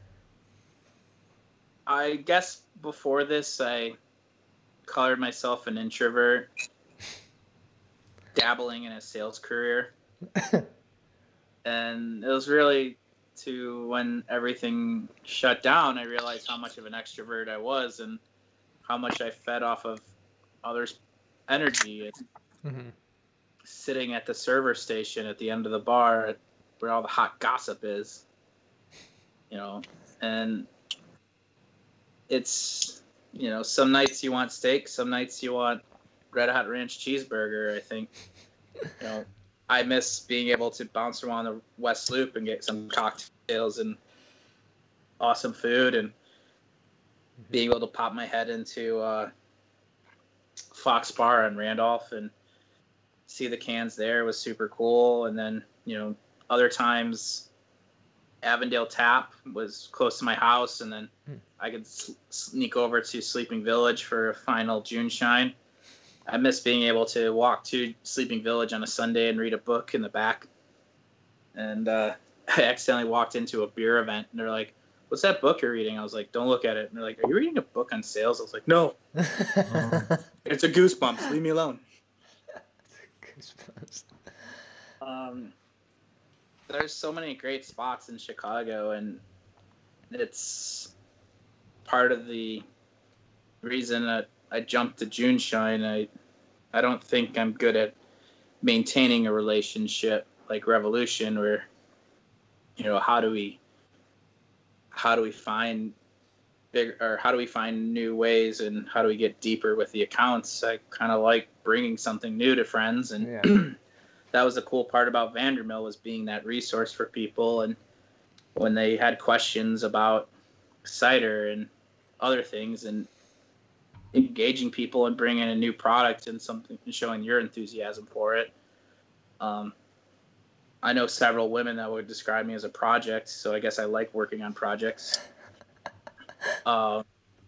I guess before this, I colored myself an introvert, dabbling in a sales career, and it was really to when everything shut down, I realized how much of an extrovert I was and how much I fed off of others' energy. And Mm-hmm. sitting at the server station at the end of the bar where all the hot gossip is, you know, and it's, you know, some nights you want steak, some nights you want Red Hot Ranch cheeseburger. I think, you know, I miss being able to bounce around the West Loop and get some cocktails and awesome food, and being able to pop my head into uh, Fox Bar in Randolph and see the cans there was super cool. And then, you know, other times Avondale Tap was close to my house, and then Hmm. I could s- sneak over to Sleeping Village for a final June shine. I miss being able to walk to Sleeping Village on a Sunday and read a book in the back. And uh, I accidentally walked into a beer event, and they're like, "What's that book you're reading?" I was like, "Don't look at it." And they're like, "Are you reading a book on sales?" I was like, "No, it's a Goosebumps. Leave me alone." Goosebumps. Um, there's so many great spots in Chicago, and it's part of the reason that I jumped to June Shine. I, I don't think I'm good at maintaining a relationship like Revolution, where, you know, how do we, how do we find big, or how do we find new ways, and how do we get deeper with the accounts? I kind of like bringing something new to friends, and Yeah. that was the cool part about Vandermill, was being that resource for people. And when they had questions about cider and other things, and engaging people and bringing a new product and something and showing your enthusiasm for it. Um, I know several women that would describe me as a project, so I guess I like working on projects. Um,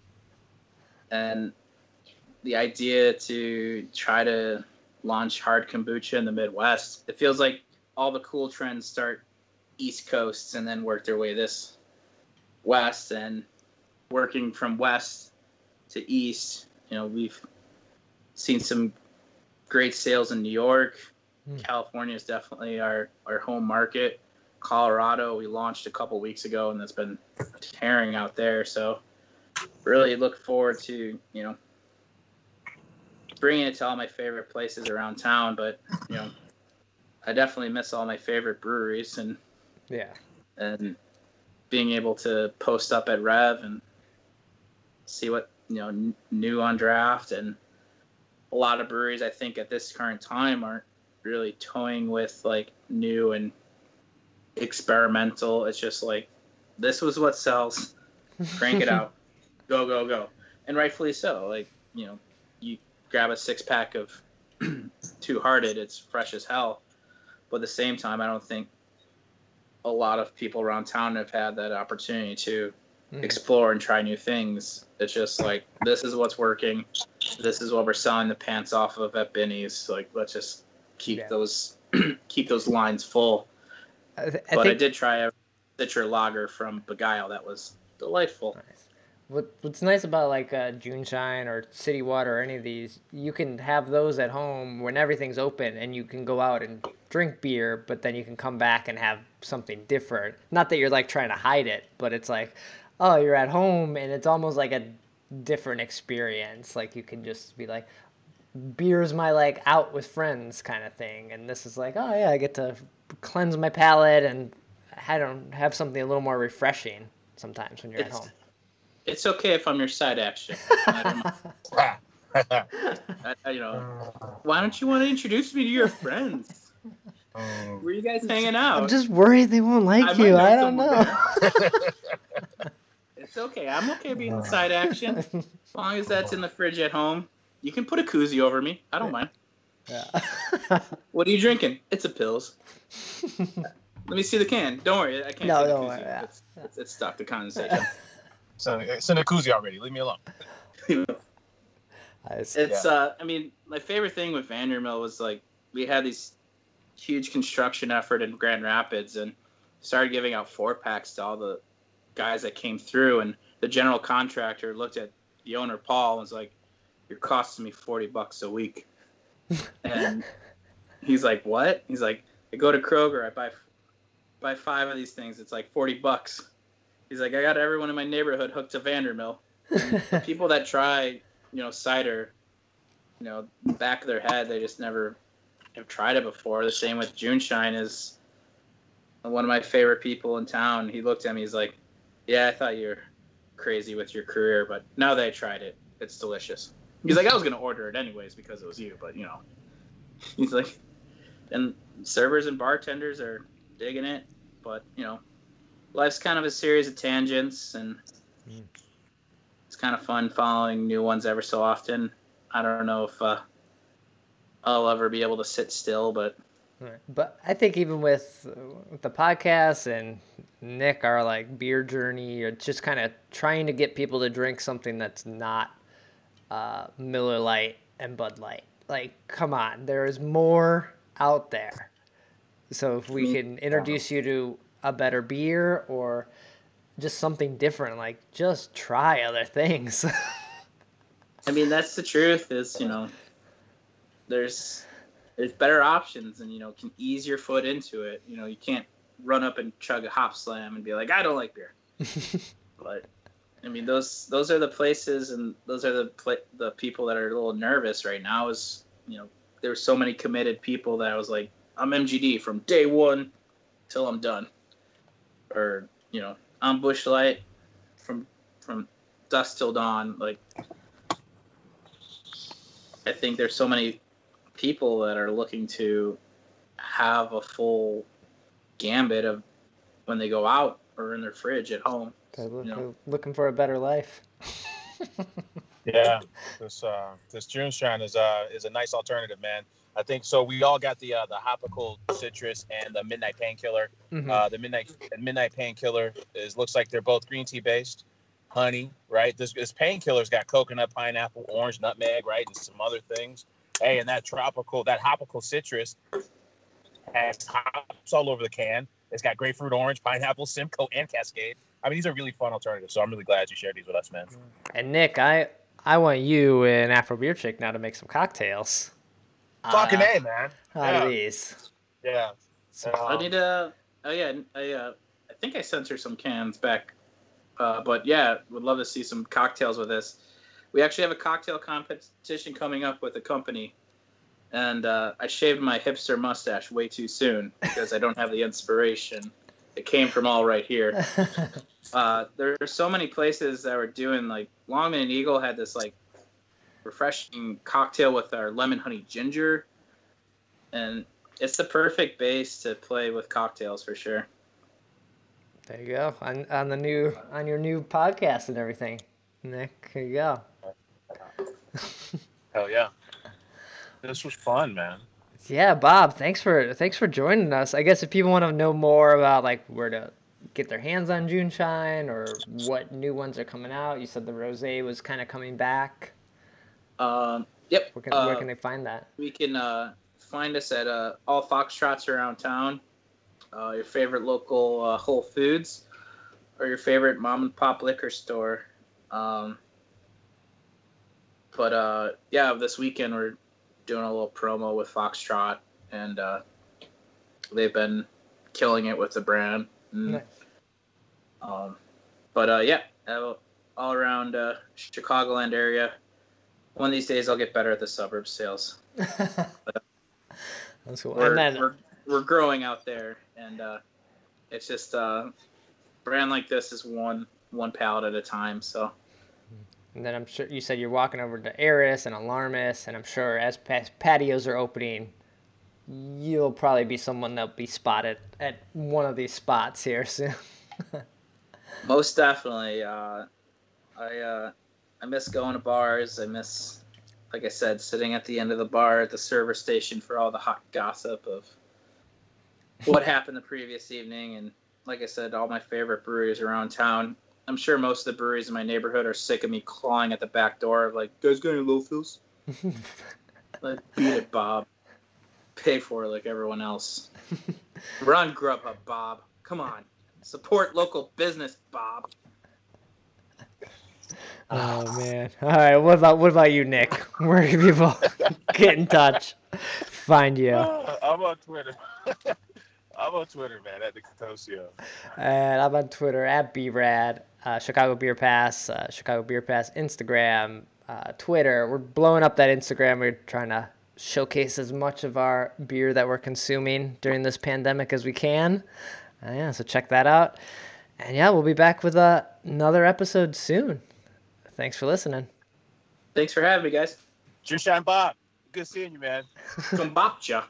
and the idea to try to launch hard kombucha in the Midwest, it feels like all the cool trends start East Coast and then work their way this west, and working from west to east, you know, we've seen some great sales in New York. Mm. California is definitely our, our home market. Colorado, we launched a couple weeks ago, and it's been tearing out there. So really look forward to, you know, bringing it to all my favorite places around town. But, you know, I definitely miss all my favorite breweries, and Yeah. and being able to post up at Rev and see what, you know, n- new on draft. And a lot of breweries, I think, at this current time aren't really toying with like new and experimental. It's just like, this was what sells, crank it out, go, go, go. And rightfully so. Like, you know, you grab a six pack of Two Hearted, it's fresh as hell. But at the same time, I don't think a lot of people around town have had that opportunity to Mm. explore and try new things. It's just like, this is what's working. This is what we're selling the pants off of at Binny's. Like, let's just keep Yeah. those keep those lines full. I, th- I But I think did try. Citra lager from Beguile that was delightful. Nice. What What's nice about like uh, Juneshine or City Water or any of these, you can have those at home when everything's open, and you can go out and drink beer, but then you can come back and have something different. Not that you're like trying to hide it, but it's like, oh, you're at home, and it's almost like a different experience. Like you can just be like, beer's my like out with friends kind of thing, and this is like, oh yeah, I get to cleanse my palate and I don't have something a little more refreshing sometimes when you're It's- at home. It's okay if I'm your side action. I don't know. I, I- you know, why don't you want to introduce me to your friends? Um, Where are you guys hanging out? I'm just worried they won't like I might you. know I don't someone know. It's okay. I'm okay being the side action. As long as that's in the fridge at home. You can put a koozie over me. I don't mind. Yeah. What are you drinking? It's a Pils. Let me see the can. Don't worry. I can't No, see the don't koozie. worry, yeah. It's, it's, it's stuck to condensation. so it's in a koozie already. Leave me alone. It's- It's Yeah. uh I mean, my favorite thing with Vandermill was like we had these huge construction effort in Grand Rapids and started giving out four packs to all the guys that came through, and the general contractor looked at the owner Paul and was like, "You're costing me forty bucks a week." And he's like, "What?" He's like, "I go to Kroger, I buy buy five of these things, it's like forty bucks." He's like, "I got everyone in my neighborhood hooked to Vandermill." The people that try, you know, cider, you know, back of their head, they just never have tried it before. The same with Juneshine is one of my favorite people in town. He looked at me, he's like, "Yeah, I thought you were crazy with your career, but now that I tried it, it's delicious." He's like, "I was going to order it anyways because it was you, but, you know." He's like, and servers and bartenders are digging it, but, you know, life's kind of a series of tangents, and Mm. it's kind of fun following new ones ever so often. I don't know if uh, I'll ever be able to sit still, but Right. But I think even with, uh, with the podcast and Nick, our like beer journey, or just kind of trying to get people to drink something that's not uh, Miller Lite and Bud Light. Like, come on, there is more out there. So if we Me- can introduce you to a better beer or just something different, like just try other things. I mean, that's the truth is, you know, there's there's better options and, you know, can ease your foot into it. You know, you can't run up and chug a hop slam and be like, "I don't like beer." But I mean, those those are the places and those are the pla- the people that are a little nervous right now is, you know, there's so many committed people that I was like, "I'm M G D from day one till I'm done." Or, you know, I'm Busch Light from from dusk till dawn. Like, I think there's so many people that are looking to have a full gambit of when they go out or in their fridge at home. They're look, know. looking for a better life. Yeah, this uh, this Juneshine is uh is a nice alternative, man. I think so. We all got the uh, the Hopical Citrus and the Midnight Painkiller. Mhm. Uh, the Midnight Midnight Painkiller is looks like they're both green tea based, honey, right? This this Painkiller's got coconut, pineapple, orange, nutmeg, right, and some other things. Hey, and that tropical, that Hopical Citrus has hops all over the can. It's got grapefruit, orange, pineapple, Simcoe, and Cascade. I mean, these are really fun alternatives. So I'm really glad you shared these with us, man. And Nick, I I want you and Afro Beer Chick now to make some cocktails. Fucking Uh, A, man. Out Yeah. of these. Yeah. So, I Um, need to. Oh yeah, I uh, I think I sent her some cans back, uh, but yeah, would love to see some cocktails with this. We actually have a cocktail competition coming up with a company, and uh, I shaved my hipster mustache way too soon because I don't have the inspiration. It came from all right here. Uh, there are so many places that were doing like Longman and Eagle had this like refreshing cocktail with our lemon honey ginger, and it's the perfect base to play with cocktails for sure. there you go. On on the new on your new podcast and everything. Nick, there you go. Hell yeah. This was fun, man. Yeah, Bob, thanks for thanks for joining us. I guess if people want to know more about like where to get their hands on Juneshine or what new ones are coming out, you said the rosé was kind of coming back. Um, yep. Where can uh, where can they find that? We can uh, find us at uh, all Foxtrots around town. uh, your favorite local uh, Whole Foods, or your favorite mom and pop liquor store. Um, but uh, yeah, this weekend we're doing a little promo with Foxtrot, and uh, they've been killing it with the brand. And, Nice. um, but uh, yeah, all all around uh, Chicagoland area. One of these days, I'll get better at the suburb sales. That's cool. We're, And then we're we're growing out there, and uh, it's just uh, brand like this is one one pallet at a time. So and then I'm sure you said you're walking over to Eris and Alarmus, and I'm sure as pa- patios are opening, you'll probably be someone that'll be spotted at one of these spots here soon. most definitely, uh, I uh, I miss going to bars. I miss, like I said, sitting at the end of the bar at the server station for all the hot gossip of what happened the previous evening. And like I said, all my favorite breweries around town. I'm sure most of the breweries in my neighborhood are sick of me clawing at the back door of like, guys got any low fills? Like, beat it, Bob. Pay for it like everyone else. We're on Grubhub, Bob. Come on. Support local business, Bob. Oh man! All right, what about what about you, Nick? Where can people get in touch, find you? Uh, I'm on Twitter. I'm on Twitter, man, at the Catosio. And I'm on Twitter at B Rad, uh, Chicago Beer Pass, uh, Chicago Beer Pass, Instagram, uh, Twitter. We're blowing up that Instagram. We're trying to showcase as much of our beer that we're consuming during this pandemic as we can. Uh, yeah, so check that out. And yeah, we'll be back with uh, another episode soon. Thanks for listening. Thanks for having me, guys. Jushine Bob. Good seeing you, man. Kumbapcha.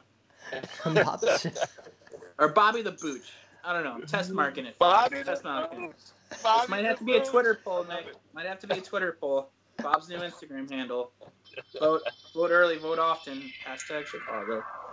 Or Bobby the Booch. I don't know. I'm test marking it. Bobby test the marking it. Booch. Bobby This might have the to be a Booch. Twitter poll, Nick. Might have to be a Twitter poll. Bob's new Instagram handle. Vote, vote early, vote often. Hashtag Chicago.